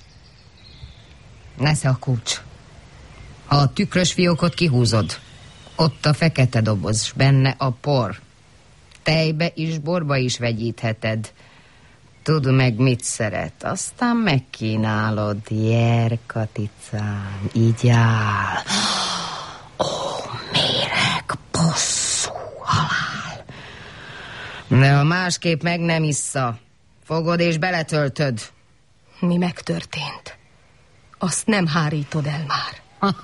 Nesze a kulcs. Ha a tükrös fiókot kihúzod, ott a fekete doboz, s benne a por. Tejbe is, borba is vegyítheted. Tudd meg, mit szeret, aztán megkínálod. Jer, Katicám, így áll. Ó, méreg, bosszú, halál. De ha másképp meg nem issza, fogod és beletöltöd. Mi megtörtént? Azt nem hárítod el már.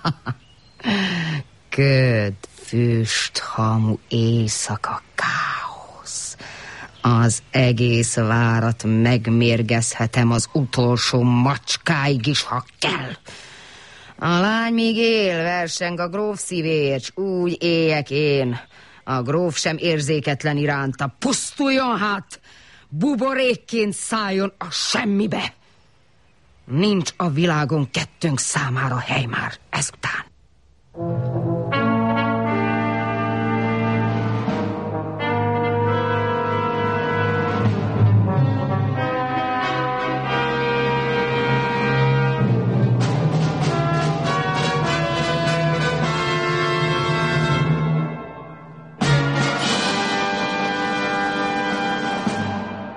Köd, füst, hamu, éjszaka, káosz. Az egész várat megmérgezhetem az utolsó macskáig is, ha kell. A lány még él, verseng a gróf szívéért, s úgy éljek én. A gróf sem érzéketlen iránta. Pusztuljon hát, buborékként szálljon a semmibe. Nincs a világon kettőnk számára hely már ezután.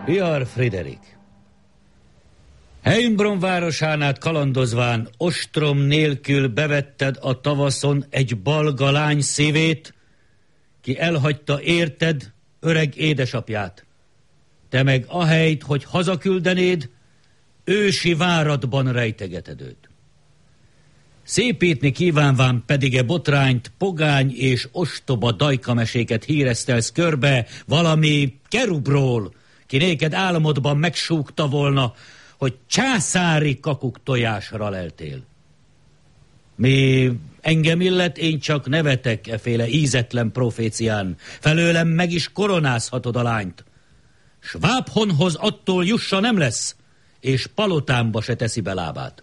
Iar Friderik. Heilbronn városán át kalandozván ostrom nélkül bevetted a tavaszon egy balga lány szívét, ki elhagyta érted öreg édesapját. Te meg ahelyt, hogy hazaküldenéd, ősi váradban rejtegeted őt. Szépítni kívánván pedig botrányt, pogány és ostoba dajkameséket híresztelsz körbe valami kerubról, ki néked álmodban megsúgta volna, hogy császári kakuk tojásra leltél. Mi engem illet, én csak nevetek eféle ízetlen profécián, felőlem meg is koronázhatod a lányt. Svábhonhoz attól jussa nem lesz, és palotámba se teszi be lábát.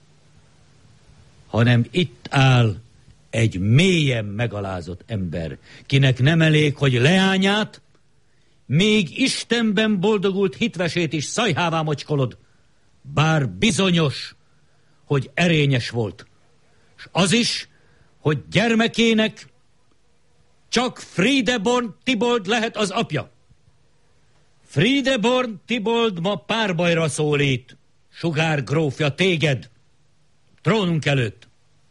Hanem itt áll egy mélyen megalázott ember, kinek nem elég, hogy leányát, még Istenben boldogult hitvesét is szajhává mocskolod, bár bizonyos, hogy erényes volt, s az is, hogy gyermekének csak Friedeborn Tibold lehet az apja. Friedeborn Tibold ma párbajra szólít, sugár grófja téged, trónunk előtt.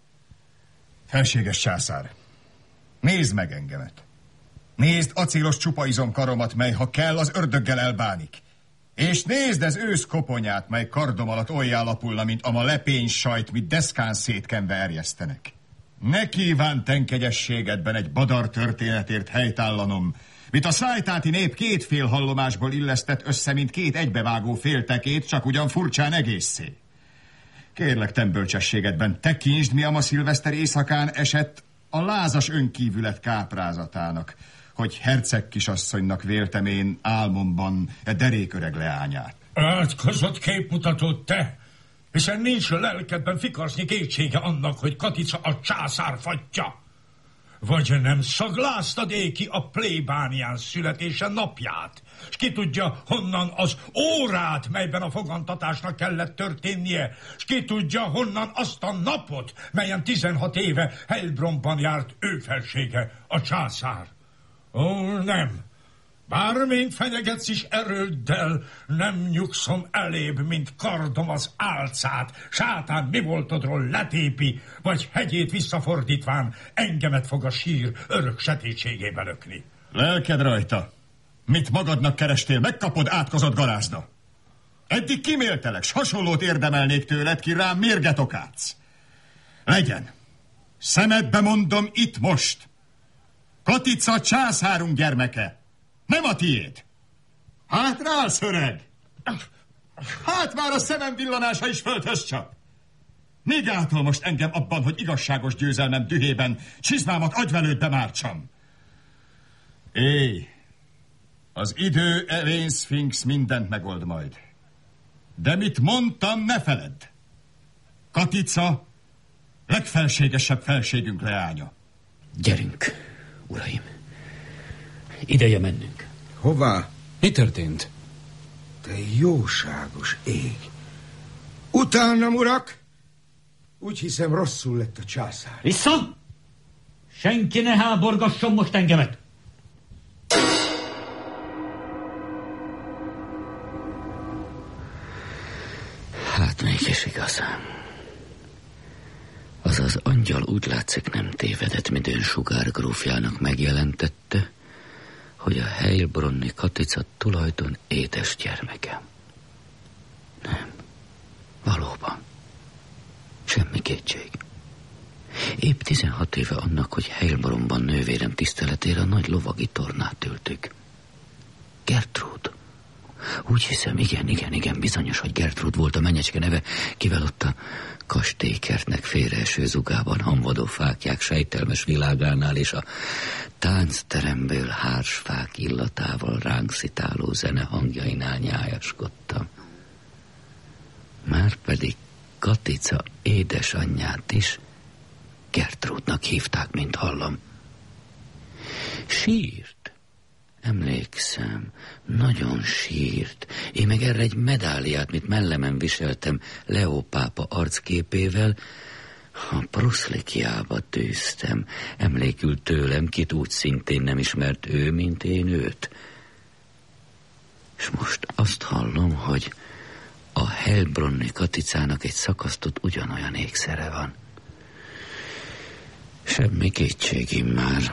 Felséges császár, nézd meg engemet. Nézd acélos csupaizom karomat, mely ha kell, az ördöggel elbánik. És nézd ez ősz koponyát, mely kardom alatt ollyá lapulna, mint ama lepény sajt, mit deszkán szétkenve erjesztenek. Ne kívánt kegyességedben egy badar történetért helytállanom, mit a szájtáti nép két fél hallomásból illesztett össze, mint két egybevágó féltekét, csak ugyan furcsán egészé. Kérlek, tembölcsességedben tekintsd, mi ama szilveszter éjszakán esett a lázas önkívület káprázatának, hogy herceg kisasszonynak véltem én álmomban deréköreg leányát. Átkozott képmutató te, hiszen nincs a lelkedben fikarsznyi kétsége annak, hogy Katica a császár fattya. Vagy nem szagláztad éki a plébánián születése napját, s ki tudja honnan az órát, melyben a fogantatásnak kellett történnie, s ki tudja honnan azt a napot, melyen 16 éve Heilbronnban járt ő felsége, a császár. Ó, nem! Bármint fenyegetsz is erőddel, nem nyugszom elébb, mint kardom az álcát, sátán mi voltodról letépi, vagy hegyét visszafordítván engemet fog a sír örök sötétségébe lökni. Lelked rajta. Mit magadnak kerestél, megkapod, átkozott garázda. Eddig kiméltelek, s hasonlót érdemelnék tőled, ki rám mérget okádsz. Legyen. Szemedbe mondom itt most. Katica császárunk gyermeke. Nem a tiéd. Hát rász, öreg! Hát már a szemem villanása is földhöz csap. Mi gátol most engem abban, hogy igazságos győzelmem dühében csizmámat agyvelődbe mártsam? Éj, az idő evén szfinx mindent megold majd. De mit mondtam, ne feledd. Katica legfelségesebb felségünk leánya. Gyerünk, uraim. Ideje mennünk. Hová? Mi történt? Te jóságos ég. Utánam, urak! Úgy hiszem, rosszul lett a császár. Vissza! Senki ne háborgasson most engemet! Hát mégis igazán. Az angyal úgy látszik nem tévedett, midőn sugár grófjának megjelentette, hogy a heilbronni Katica tulajdon édes gyermeke. Nem, valóban. Semmi kétség. Épp 16 éve annak, hogy Heilbronnban nővérem tiszteletére a nagy lovagi tornát ültük. Gertrud. Úgy hiszem, igen, bizonyos, hogy Gertrud volt a menyecske neve, kivel ott a kastélykertnek félreeső zugában hamvadó fáklyák sejtelmes világánál és a táncteremből hársfák illatával ránk szitáló zene hangjainál nyájaskodtam. Márpedig Katica édesanyját is Gertrudnak hívták, mint hallom. Sírt. Emlékszem, nagyon sírt. Én meg erre egy medáliát, mit mellemen viseltem Leó pápa arcképével, a Pruszlikiába tűztem. Emlékül tőlem, kit úgy szintén nem ismert ő, mint én őt. És most azt hallom, hogy a Heilbronni Katicának egy szakasztott ugyanolyan ékszere van. Semmi kétségim már.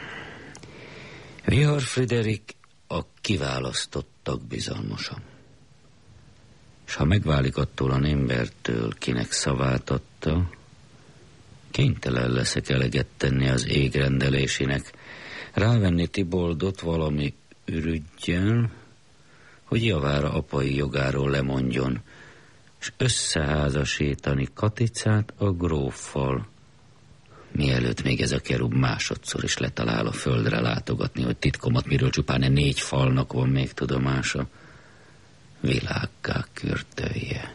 Vihar Friderik a kiválasztottak bizalmosa. És ha megválik attól a embertől, kinek szavát adta, kénytelen leszek eleget tenni az ég rendelésének, rávenni Tiboldot valami ürüggyel, hogy javára apai jogáról lemondjon, és összeházasítani Katicát a gróffal, mielőtt még ez a kerub másodszor is letalál a földre látogatni, hogy titkomat, miről csupán 4 falnak van még tudomása, világgá kürtölje.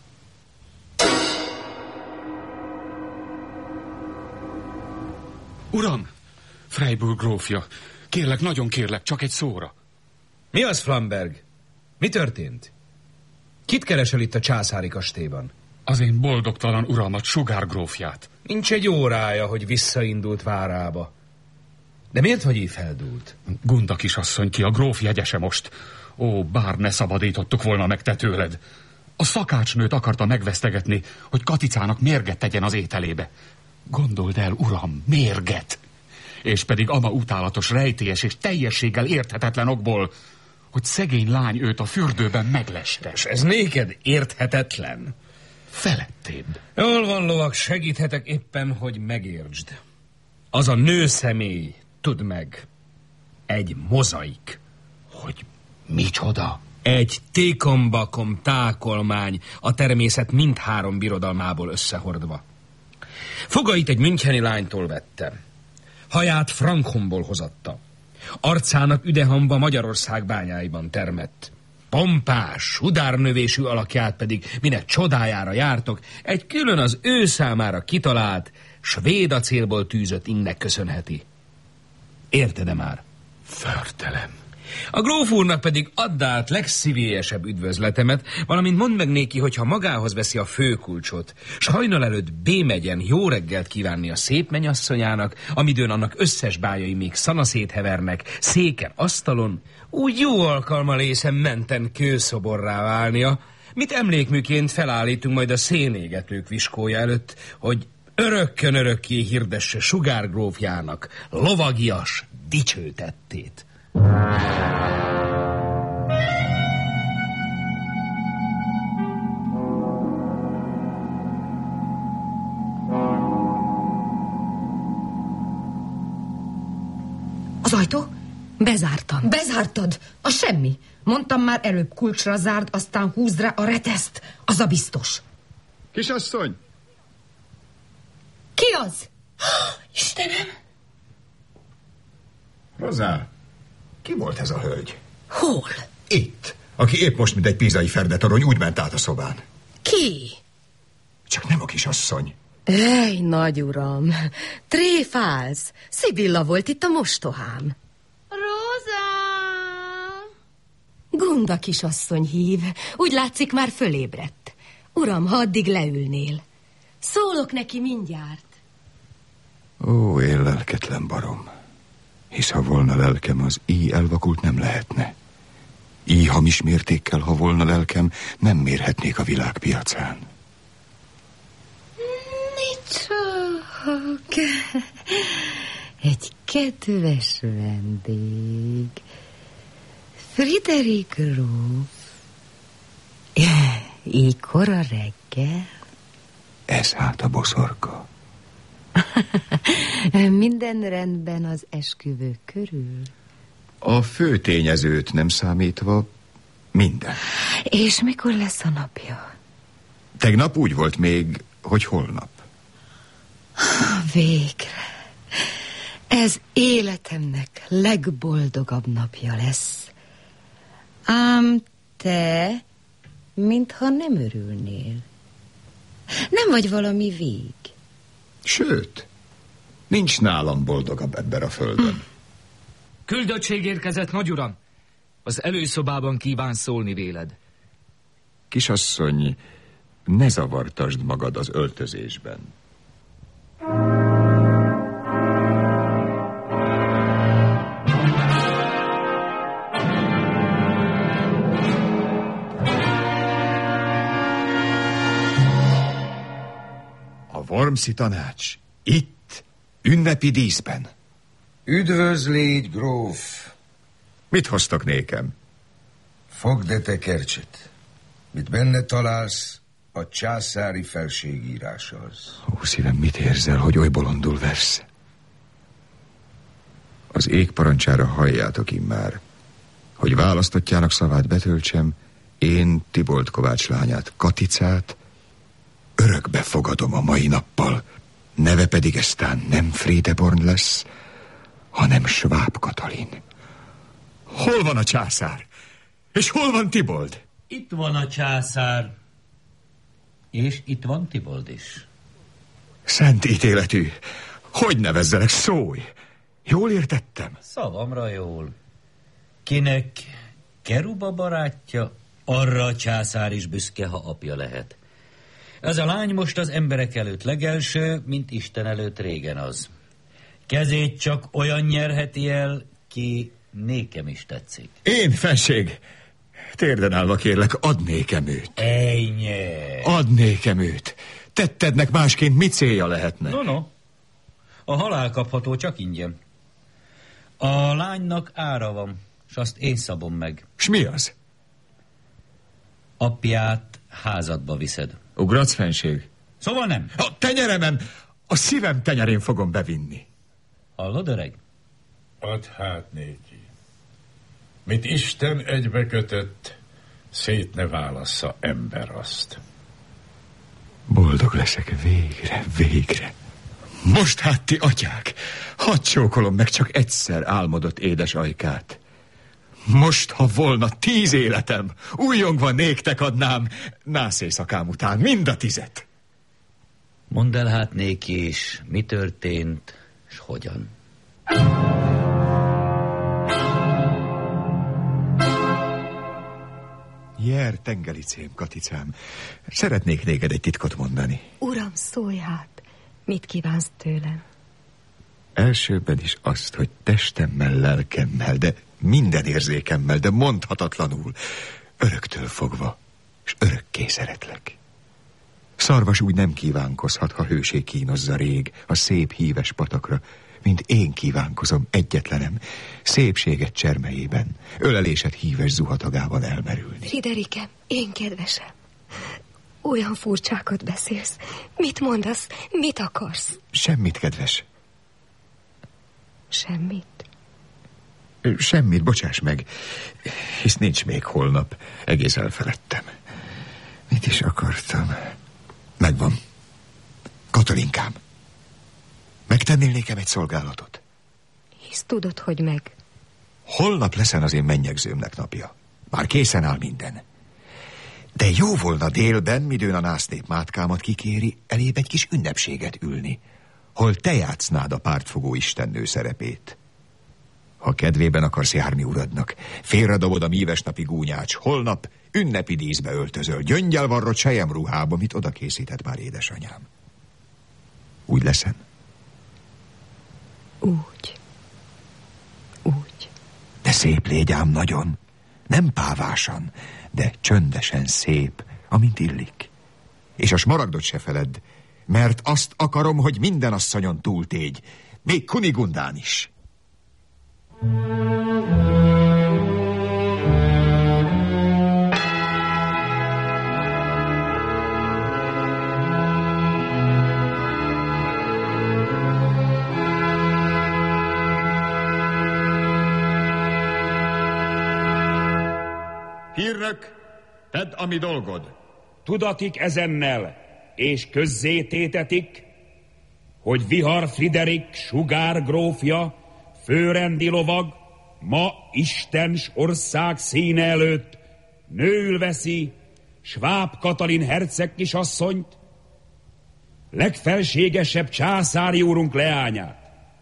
Uram! Freiburg grófja, kérlek, nagyon kérlek, csak egy szóra. Mi az, Flamberg? Mi történt? Kit keresel itt a császári kastélyban? Az én boldogtalan uramat, Sugár grófját. Nincs egy órája, hogy visszaindult várába. De miért vagy így feldúlt? Gunda kisasszony, ki a gróf jegyese most. Ó, bár ne szabadítottuk volna meg te tőled. A szakácsnőt akarta megvesztegetni, hogy Katicának mérget tegyen az ételébe. Gondold el, uram, mérget! És pedig ama utálatos, rejtélyes és teljességgel érthetetlen okból, hogy szegény lány őt a fürdőben megleste. És ez néked érthetetlen? Felettébb. Jól van, lovag, segíthetek éppen, hogy megértsd. Az a nőszemély, tudd meg, egy mozaik. Hogy micsoda? Egy tékombakom tákolmány, a természet mindhárom birodalmából összehordva. Fogait egy müncheni lánytól vettem. Haját Frankomból hozatta. Arcának üdehamba Magyarország bányáiban termett. Pompás, sudárnövésű alakját pedig, minek csodájára jártok, egy külön az ő számára kitalált, svéd acélból tűzött ingnek köszönheti. Érted-e már? Förtelem. A gróf úrnak pedig add át legszívélyesebb üdvözletemet, valamint mondd meg néki, hogyha magához veszi a főkulcsot, s hajnal előtt bémegyen jó reggelt kívánni a szép mennyasszonyának, amidőn annak összes bájai még szanaszét hevernek, széken, asztalon, úgy jó alkalmal észem menten kőszoborrá válnia, mit emlékműként felállítunk majd a szénégetők viskója előtt, hogy örökkön örökké hirdesse Sugár grófjának lovagias dicsőtettét. Az ajtó? Bezártam. Bezártad? A semmi. Mondtam már előbb, kulcsra zárd, aztán húzd rá a reteszt. Az a biztos. Kisasszony! Ki az? Istenem! Rozá, ki volt ez a hölgy? Hol? Itt, aki épp most, mint egy pízai ferdetorony, úgy ment át a szobán. Ki? Csak nem a kisasszony. Ej, nagy uram, tréfálsz. Szibilla volt itt a mostohám. Róza! Gunda kisasszony hív. Úgy látszik, már fölébredt. Uram, ha addig leülnél. Szólok neki mindjárt. Ó, én lelketlen barom. Hisz ha volna lelkem, az így elvakult nem lehetne. Így hamis mértékkel, ha volna lelkem, nem mérhetnék a világpiacán. Csak egy kedves vendég. Friderik gróf. Így kora reggel. Ez hát a boszorka. Minden rendben az esküvő körül? A fő tényezőt nem számítva minden. És mikor lesz a napja? Tegnap úgy volt még, hogy holnap. Végre. Ez életemnek legboldogabb napja lesz. Ám te, mintha nem örülnél. Nem vagy valami vég. Sőt, nincs nálam boldogabb ebben a földön. Küldöttség érkezett, nagyuram. Az előszobában kíván szólni véled. Kisasszony, ne zavartasd magad az öltözésben. Wormsi tanács. Itt, ünnepi díszben. Üdvözlégy, gróf! Mit hoztak nékem? Fogd e tekercset. Mit benne találsz, a császári felségírás az. Ó, szívem, mit érzel, hogy oly bolondul versz? Az ég parancsára halljátok immár, hogy választottjának szavát betöltsem, én Tibold Kovács lányát, Katicát, örökbe fogadom a mai nappal. Neve pedig eztán nem Fredeborn lesz, hanem Schwab Katalin. Hol van a császár? És hol van Tibold? Itt van a császár, és itt van Tibold is. Szent ítéletű, hogy nevezzelek, szólj! Jól értettem? Szavamra jól. Kinek Keruba barátja, arra a császár is büszke, ha apja lehet. Ez a lány most az emberek előtt legelső, mint Isten előtt régen az. Kezét csak olyan nyerheti el, ki nékem is tetszik. Én, fenség, térden állva kérlek, add nékem őt. Ejnye! Add nékem őt. Tettednek másként mi célja lehetne? No. A halál kapható csak ingyen. A lánynak ára van, s azt én szabom meg. S mi az? Apját házadba viszed. Ugratsz, fenség? Szóval nem. A tenyeremen, a szívem tenyerén fogom bevinni. Hallod, öreg? Add hát néki. Mit Isten egybekötött, szét ne válassza ember azt. Boldog leszek végre, végre. Most hát ti atyák, hadd csókolom meg csak egyszer álmodott édes ajkát. Most, ha volna 10 életem, újjongva néktek adnám nász éjszakám után mind a 10. Mondd el hát néki is, mi történt, s hogyan. Jer, tengelicém, Katicám, szeretnék néked egy titkot mondani. Uram, szólj hát, mit kívánsz tőlem? Elsőbben is azt, hogy testemmel, lelkemmel, de minden érzékemmel, de mondhatatlanul, öröktől fogva, és örökké szeretlek. Szarvas úgy nem kívánkozhat, ha hőség kínozza rég a szép híves patakra, mint én kívánkozom egyetlenem, szépséget csermejében, ölelésed híves zuhatagában elmerülni. Friderikem, én kedvesem, olyan furcsákat beszélsz. Mit mondasz, mit akarsz? Semmit, kedves. Semmit? Semmit, bocsáss meg, hisz nincs még holnap, egész elfeledtem. Mit is akartam? Megvan. Katalinkám, megtennél nékem egy szolgálatot? Hisz tudod, hogy meg. Holnap leszen az én mennyegzőmnek napja. Már készen áll minden. De jó volna délben, midőn a násznép mátkámat kikéri, elébb egy kis ünnepséget ülni, hol te játsznád a pártfogó istennő szerepét. Ha kedvében akarsz járni uradnak, félredobod a míves napi gúnyács, holnap ünnepi díszbe öltözöl, gyöngyel varrott selyemruhába, mit oda készített már édesanyám. Úgy leszen? Úgy. De szép légy ám nagyon. Nem pávásan, de csöndesen szép, amint illik. És a smaragdot se feledd, mert azt akarom, hogy minden asszonyon túltégy, még Kunigundán is. Hírnök, tedd, ami dolgod. Tudatik ezennel, és közzététetik, hogy Vihar Friderik sugár grófja, főrendi lovag, ma Istens ország színe előtt nőül veszi Schwab Katalin herceg kisasszonyt, legfelségesebb császári úrunk leányát.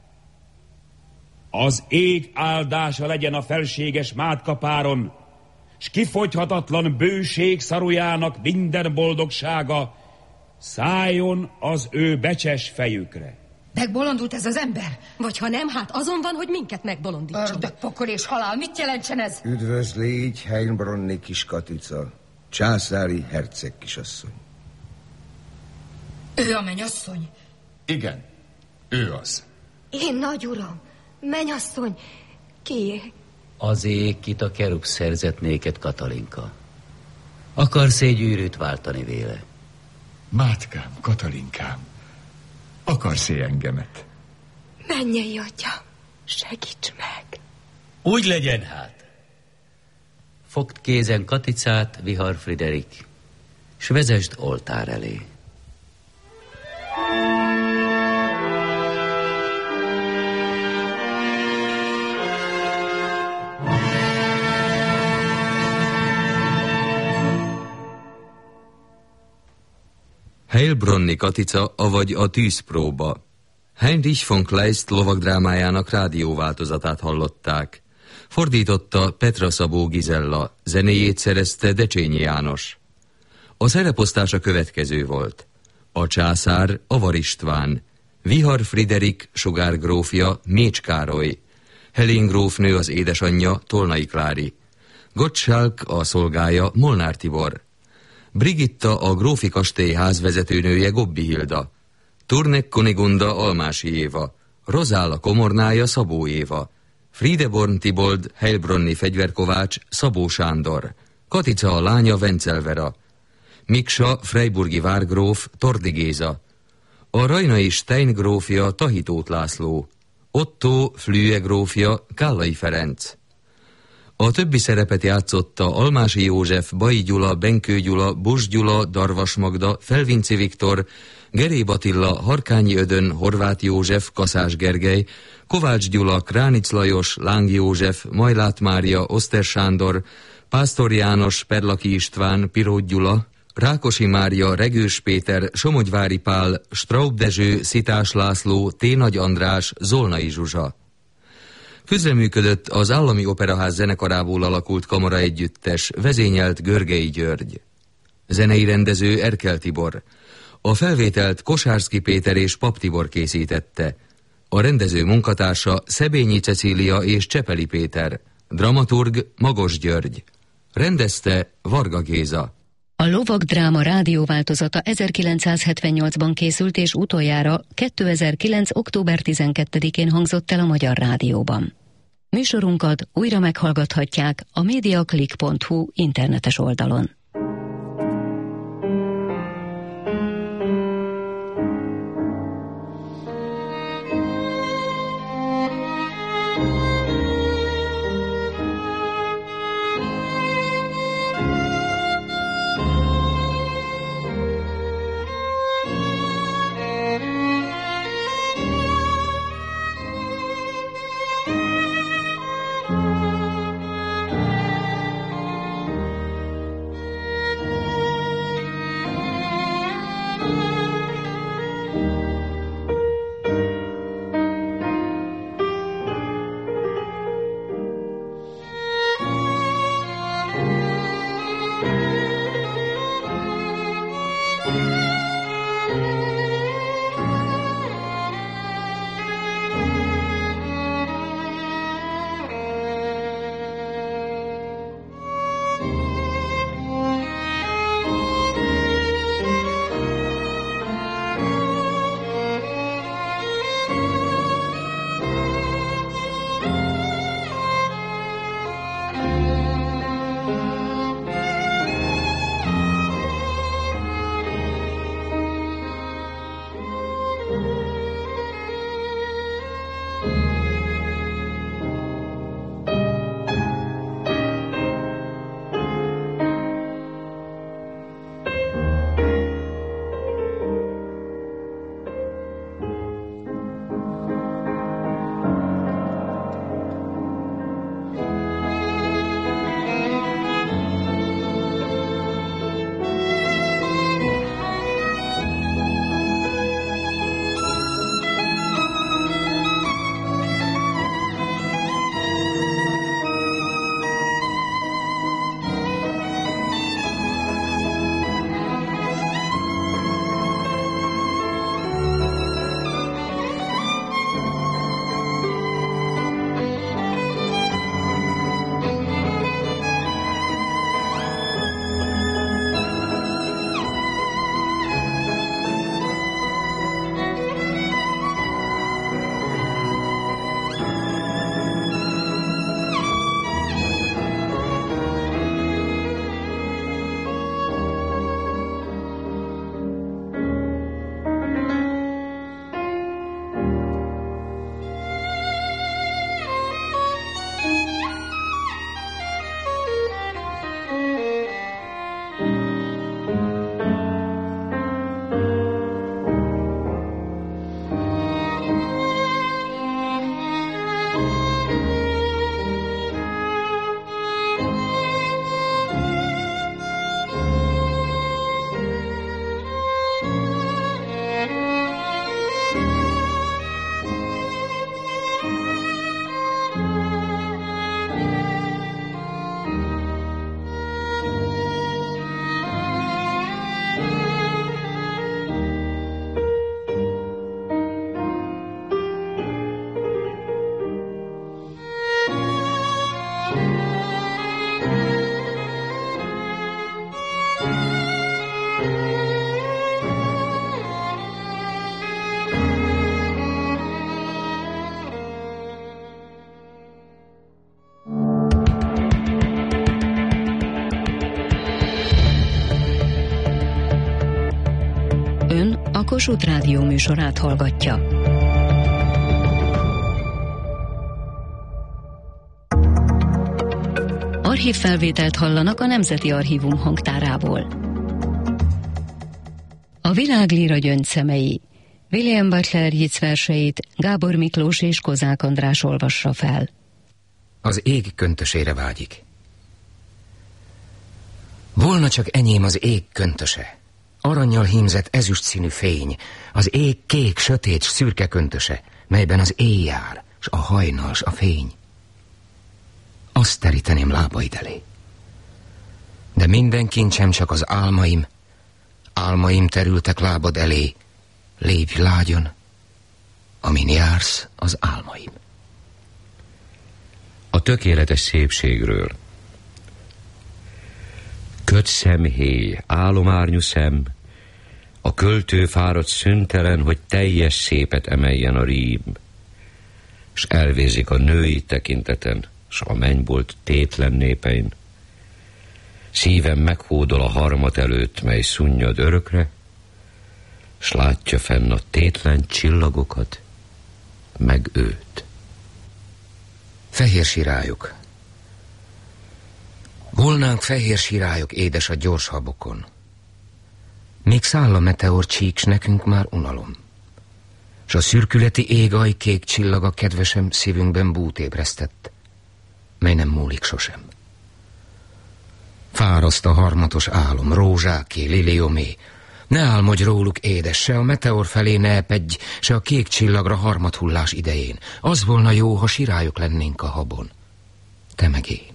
Az ég áldása legyen a felséges mátkapáron, s kifogyhatatlan bőség szarujának minden boldogsága szálljon az ő becses fejükre. Megbolondult ez az ember? Vagy ha nem, hát azon van, hogy minket megbolondítson. Ördögpokol és halál, mit jelentsen ez? Üdvözlégy, Heilbronni kis Katica, császári herceg kisasszony. Ő a mennyasszony? Igen, ő az. Én, nagyuram, mennyasszony, kié? Azé, kit a kerub szerzett néked, Katalinka. Akarsz egy gyűrűt váltani véle? Mátkám, Katalinkám, akarsz-e engemet? Mennyei atya, segíts meg! Úgy legyen hát. Fogd kézen Katicát, Vihar Friderik, s vezesd oltár elé. Heilbronni Katica, avagy a tűzpróba. Heinrich von Kleist lovagdrámájának rádióváltozatát hallották. Fordította Petra Szabó Gizella, zenéjét szerezte Decsényi János. A szereposztás a következő volt. A császár Avar István, Vihar Friderik Sugár grófja Mécs Károly, Helén grófnő az édesanyja Tolnai Klári, Gottschalk a szolgája Molnár Tibor, Brigitta a grófi kastély házvezetőnője Gobbi Hilda, Turnek Kunigunda Almási Éva, Rozála komornája Szabó Éva, Friedeborn Tibold Heilbronni fegyverkovács Szabó Sándor, Katica a lánya Vencel Vera, Miksa freiburgi várgróf Tordi Géza, a rajnai Stein grófja Tahitót László, Otto Flüe grófja Kállai Ferenc. A többi szerepet játszotta Almási József, Bai Gyula, Benkő Gyula, Bus Gyula, Darvas Magda, Felvinci Viktor, Geréb Attila, Harkányi Ödön, Horváth József, Kaszás Gergely, Kovács Gyula, Kránic Lajos, Láng József, Majlát Mária, Oszter Sándor, Pásztor János, Perlaki István, Pirót Gyula, Rákosi Mária, Regős Péter, Somogyvári Pál, Straub Dezső, Szitás László, T. Nagy András, Zolnai Zsuzsa. Közreműködött az Állami Operaház zenekarából alakult kamara együttes, vezényelt Görgei György. Zenei rendező Erkel Tibor. A felvételt Kosárszki Péter és Pap Tibor készítette. A rendező munkatársa Szebényi Cecília és Csepeli Péter. Dramaturg Magos György. Rendezte Varga Géza. A lovagdráma rádióváltozata 1978-ban készült, és utoljára 2009. október 12-én hangzott el a Magyar Rádióban. Műsorunkat újra meghallgathatják a mediaclick.hu internetes oldalon. Kossuth Rádió műsorát hallgatja. Archívfelvételt hallanak a Nemzeti Archívum hangtárából. A világlíra gyöngyszemei. William Butler Yeats verseit Gábor Miklós és Kozák András olvassa fel. Az ég köntösére vágyik. Volna csak enyém az ég köntöse, arannyal hímzett ezüst színű fény, az ég kék, sötét, szürke köntöse, melyben az éj jár, s a hajnal, s a fény. Azt teríteném lábaid elé. De minden kincsem csak az álmaim terültek lábad elé, lépj lágyon, amin jársz az álmaim. A tökéletes szépségről. Köt szemhéj, álomárnyú szem, a költő fáradt szüntelen, hogy teljes szépet emeljen a rím, s elvézik a női tekinteten, s a mennybolt tétlen népein. Szívem meghódol a harmat előtt, mely szunnyad örökre, s látja fenn a tétlen csillagokat, meg őt. Fehér sirályok. Volnánk fehér sirályok édes a gyors habokon. Még száll a meteor csík, s nekünk már unalom. S a szürkületi égaj kék csillaga kedvesem szívünkben bút ébresztett, mely nem múlik sosem. Fáraszt a harmatos álom, rózsáké, liliomé. Ne álmodj róluk, édes, se a meteor felé ne epedj, se a kék csillagra harmathullás idején. Az volna jó, ha sirályok lennénk a habon. Te meg én.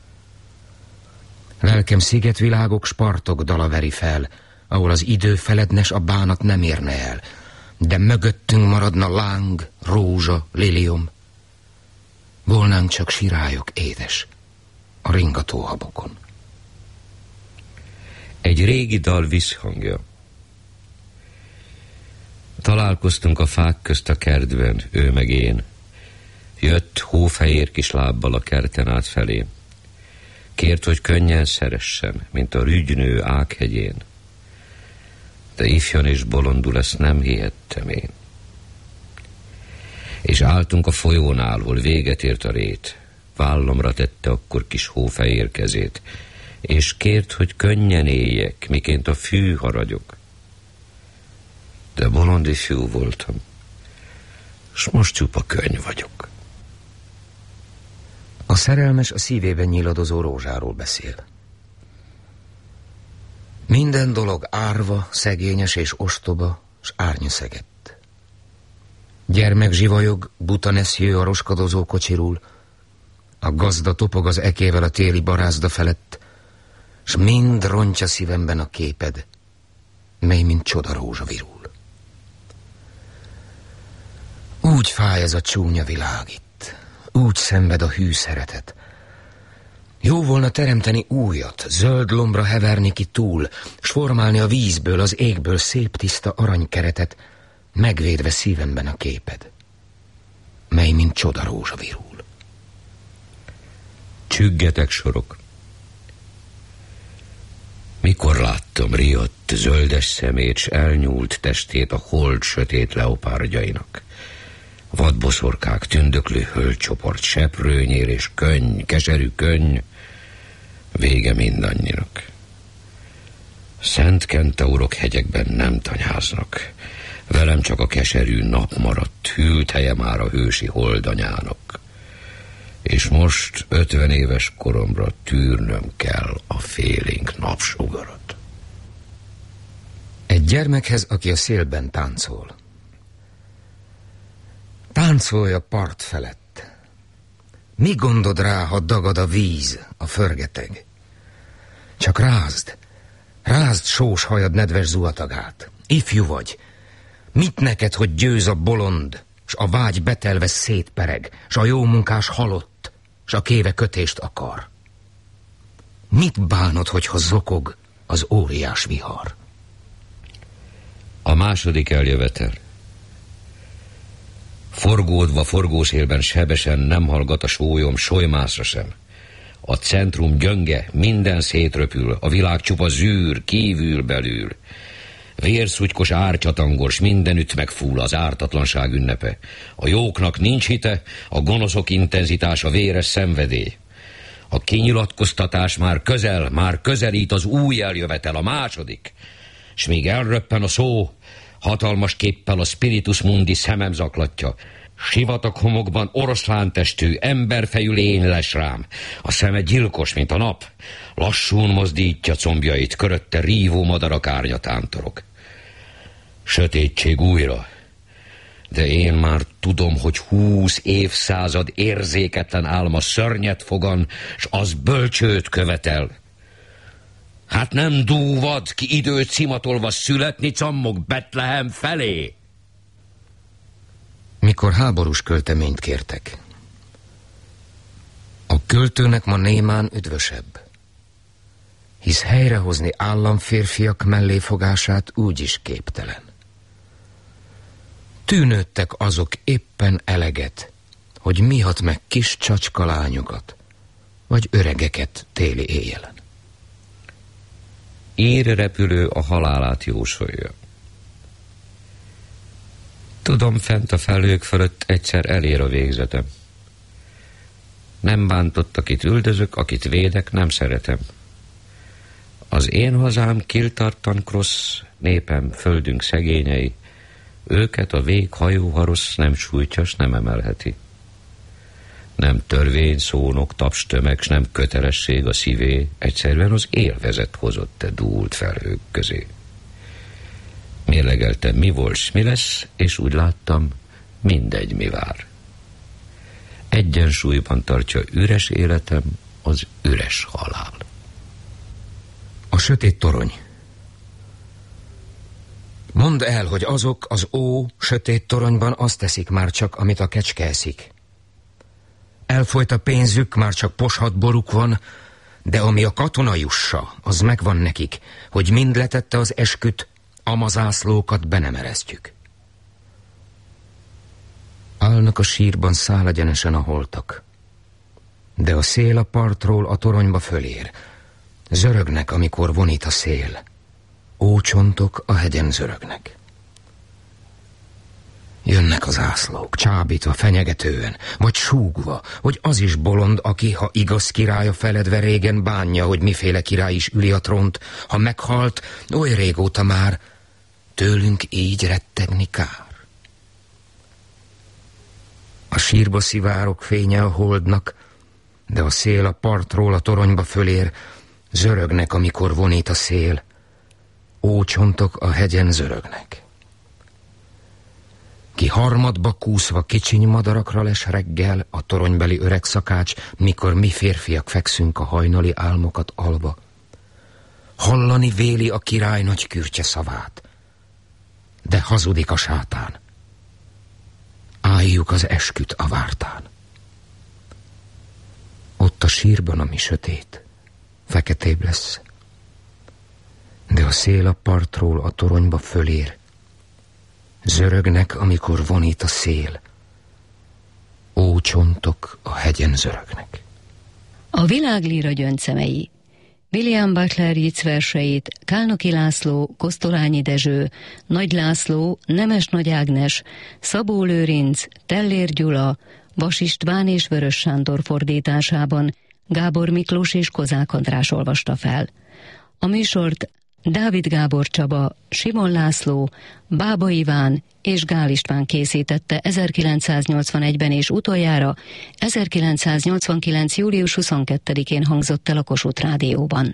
Lelkem szigetvilágok, spartok dala veri fel, ahol az idő felednes, a bánat nem érne el. De mögöttünk maradna láng, rózsa, liliom. Volnánk csak sirályok, édes, a ringató habokon. Egy régi dal visszhangja. Találkoztunk a fák közt a kertben, ő meg én. Jött hófehér kis lábbal a kerten át felé. Kért, hogy könnyen szeressem, mint a rügynő Ághegyén. De ifjan és bolondul, ezt nem hihettem én. És álltunk a folyónál, hol véget ért a rét. Vállamra tette akkor kis hófehér kezét, és kért, hogy könnyen éljek, miként a fű haragyok. De bolond ifjú voltam, s most csupa könny vagyok. A szerelmes a szívében nyiladozó rózsáról beszél. Minden dolog árva, szegényes és ostoba, s árnyaszegett. Gyermek zsivajog, buta neszjő a roskadozó kocsirul, a gazda topog az ekével a téli barázda felett, s mind rontja szívemben a képed, mely mint csoda rózsa virul. Úgy fáj ez a csúnya világ itt, úgy szenved a hű szeretet. Jó volna teremteni újat, zöld lombra heverni ki túl, s formálni a vízből, az égből szép tiszta aranykeretet, megvédve szívemben a képed, mely mint csoda rózsa virul. Csüggetek sorok. Mikor láttam riadt, zöldes szemét, s elnyúlt testét a hold sötét leopárdjainak. Vadboszorkák, tündöklő hölgycsoport, seprőnyér és könny, keserű könny, vége mindannyinak. Szent kentaurok hegyekben nem tanyáznak, velem csak a keserű nap maradt, hűlt helye már a hősi holdanyának. És most 50 éves koromra tűrnöm kell a félénk napsugarat. Egy gyermekhez, aki a szélben táncol. Táncolj a part felett. Mi gondod rá, ha dagad a víz, a förgeteg? Csak rázd sós hajad nedves zuhatagát. Ifjú vagy. Mit neked, hogy győz a bolond, s a vágy betelve szétpereg, s a jó munkás halott, s a kéve kötést akar? Mit bánod, hogyha zokog az óriás vihar? A második eljövetel. Forgódva forgószélben sebesen nem hallgat a sólyom solymászra sem. A centrum gyönge, minden szétröpül, a világ csupa zűr, kívül belül. Vérszutykos ártyatangos, mindenütt megfúl az ártatlanság ünnepe. A jóknak nincs hite, a gonoszok intenzitása véres szenvedély. A kinyilatkoztatás már közelít az új eljövetel, a második. S míg elröppen a szó, hatalmas képpel a spiritus mundi szemem zaklatja. Sivataghomokban oroszlántestű, emberfejű lény les rám. A szeme gyilkos, mint a nap. Lassún mozdítja combjait, körötte rívó madarak árnya tántorog. Sötétség újra. De én már tudom, hogy 20 évszázad érzéketlen álma szörnyet fogan, s az bölcsőt követel. Hát nem dúvad ki időt szimatolva születni cammog Betlehem felé? Mikor háborús költeményt kértek, a költőnek ma némán üdvösebb, hisz helyrehozni államférfiak melléfogását úgyis képtelen. Tűnődtek azok éppen eleget, hogy mihat meg kis csacskalányokat, vagy öregeket téli éjjelen. Írrepülő a halálát jósolja. Tudom, fent a felhők fölött egyszer elér a végzetem. Nem bántott, akit üldözök, akit védek, nem szeretem. Az én hazám kiltartan krossz, népem, földünk szegényei, őket a vég hajóharosz nem sújtja, s nem emelheti. Nem törvény, szónok, taps tömeg, s nem kötelesség a szívé, egyszerűen az élvezet hozott te dúlt felhők közé. Mérlegeltem, mi volt, s mi lesz, és úgy láttam, mindegy, mi vár. Egyensúlyban tartja üres életem az üres halál. A sötét torony. Mondd el, hogy azok az sötét toronyban azt teszik már csak, amit a kecske eszik. Elfolyt a pénzük, már csak poshat boruk van, de ami a katona jussa, az megvan nekik, hogy mind letette az esküt, amazászlókat be nem eresztjük. Állnak a sírban szálegyenesen a holtak, de a szél a partról a toronyba fölér. Zörögnek, amikor vonít a szél. Ócsontok a hegyen zörögnek. Jönnek az ászlók, csábítva, fenyegetően, vagy súgva, hogy az is bolond, aki, ha igaz királya feledve régen bánja, hogy miféle király is üli a trónt, ha meghalt, oly régóta már, tőlünk így rettegni kár. A sírba szivárok fénye a holdnak, de a szél a partról a toronyba fölér, zörögnek, amikor vonít a szél, ócsontok a hegyen zörögnek. Ki harmadba kúszva kicsiny madarakra les reggel, a toronybeli öreg szakács, mikor mi férfiak fekszünk a hajnali álmokat alva. Hallani véli a király nagy kürtye szavát, de hazudik a sátán. Álljuk az esküt a vártán. Ott a sírban, ami sötét, feketébb lesz, de a szél a partról a toronyba fölér. Zörögnek, amikor vonít a szél. Ócsontok a hegyen zörögnek. A világlíra gyöncemei. William Butler Yeats verseit Kálnoki László, Kosztolányi Dezső, Nagy László, Nemes Nagy Ágnes, Szabó Lőrinc, Tellér Gyula, Vas István és Vörös Sándor fordításában Gábor Miklós és Kozák András olvasta fel. A műsort Dávid Gábor Csaba, Simon László, Bába Iván és Gál István készítette 1981-ben és utoljára 1989. július 22-én hangzott el a Kossuth Rádióban.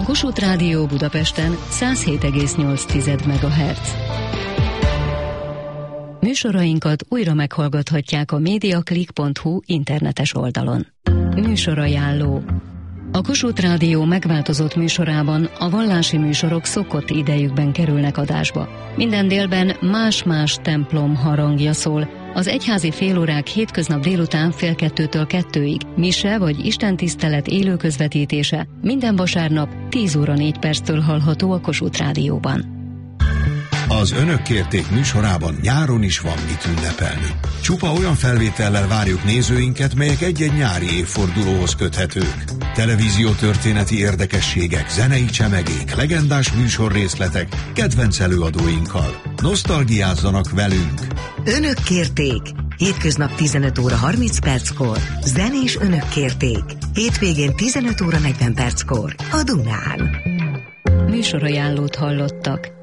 Kossuth Rádió Budapesten 107,8 MHz. Műsorainkat újra meghallgathatják a mediaclick.hu internetes oldalon. Műsorajánló. A Kossuth Rádió megváltozott műsorában a vallási műsorok szokott idejükben kerülnek adásba. Minden délben más-más templom harangja szól. Az egyházi félórák hétköznap délután 1:30-től 2-ig, mise vagy istentisztelet élő közvetítése minden vasárnap 10 óra 4 perctől hallható a Kossuth Rádióban. Az Önök kérték műsorában nyáron is van mit ünnepelni. Csupa olyan felvétellel várjuk nézőinket, melyek egy-egy nyári évfordulóhoz köthetők. Televíziótörténeti érdekességek, zenei csemegék, legendás műsorrészletek, kedvenc előadóinkkal. Nosztalgiázzanak velünk! Önök kérték! Hétköznap 15 óra 30 perckor. Zenés Önök kérték. Hétvégén 15 óra 40 perckor. A Dunán. Műsorajánlót hallottak.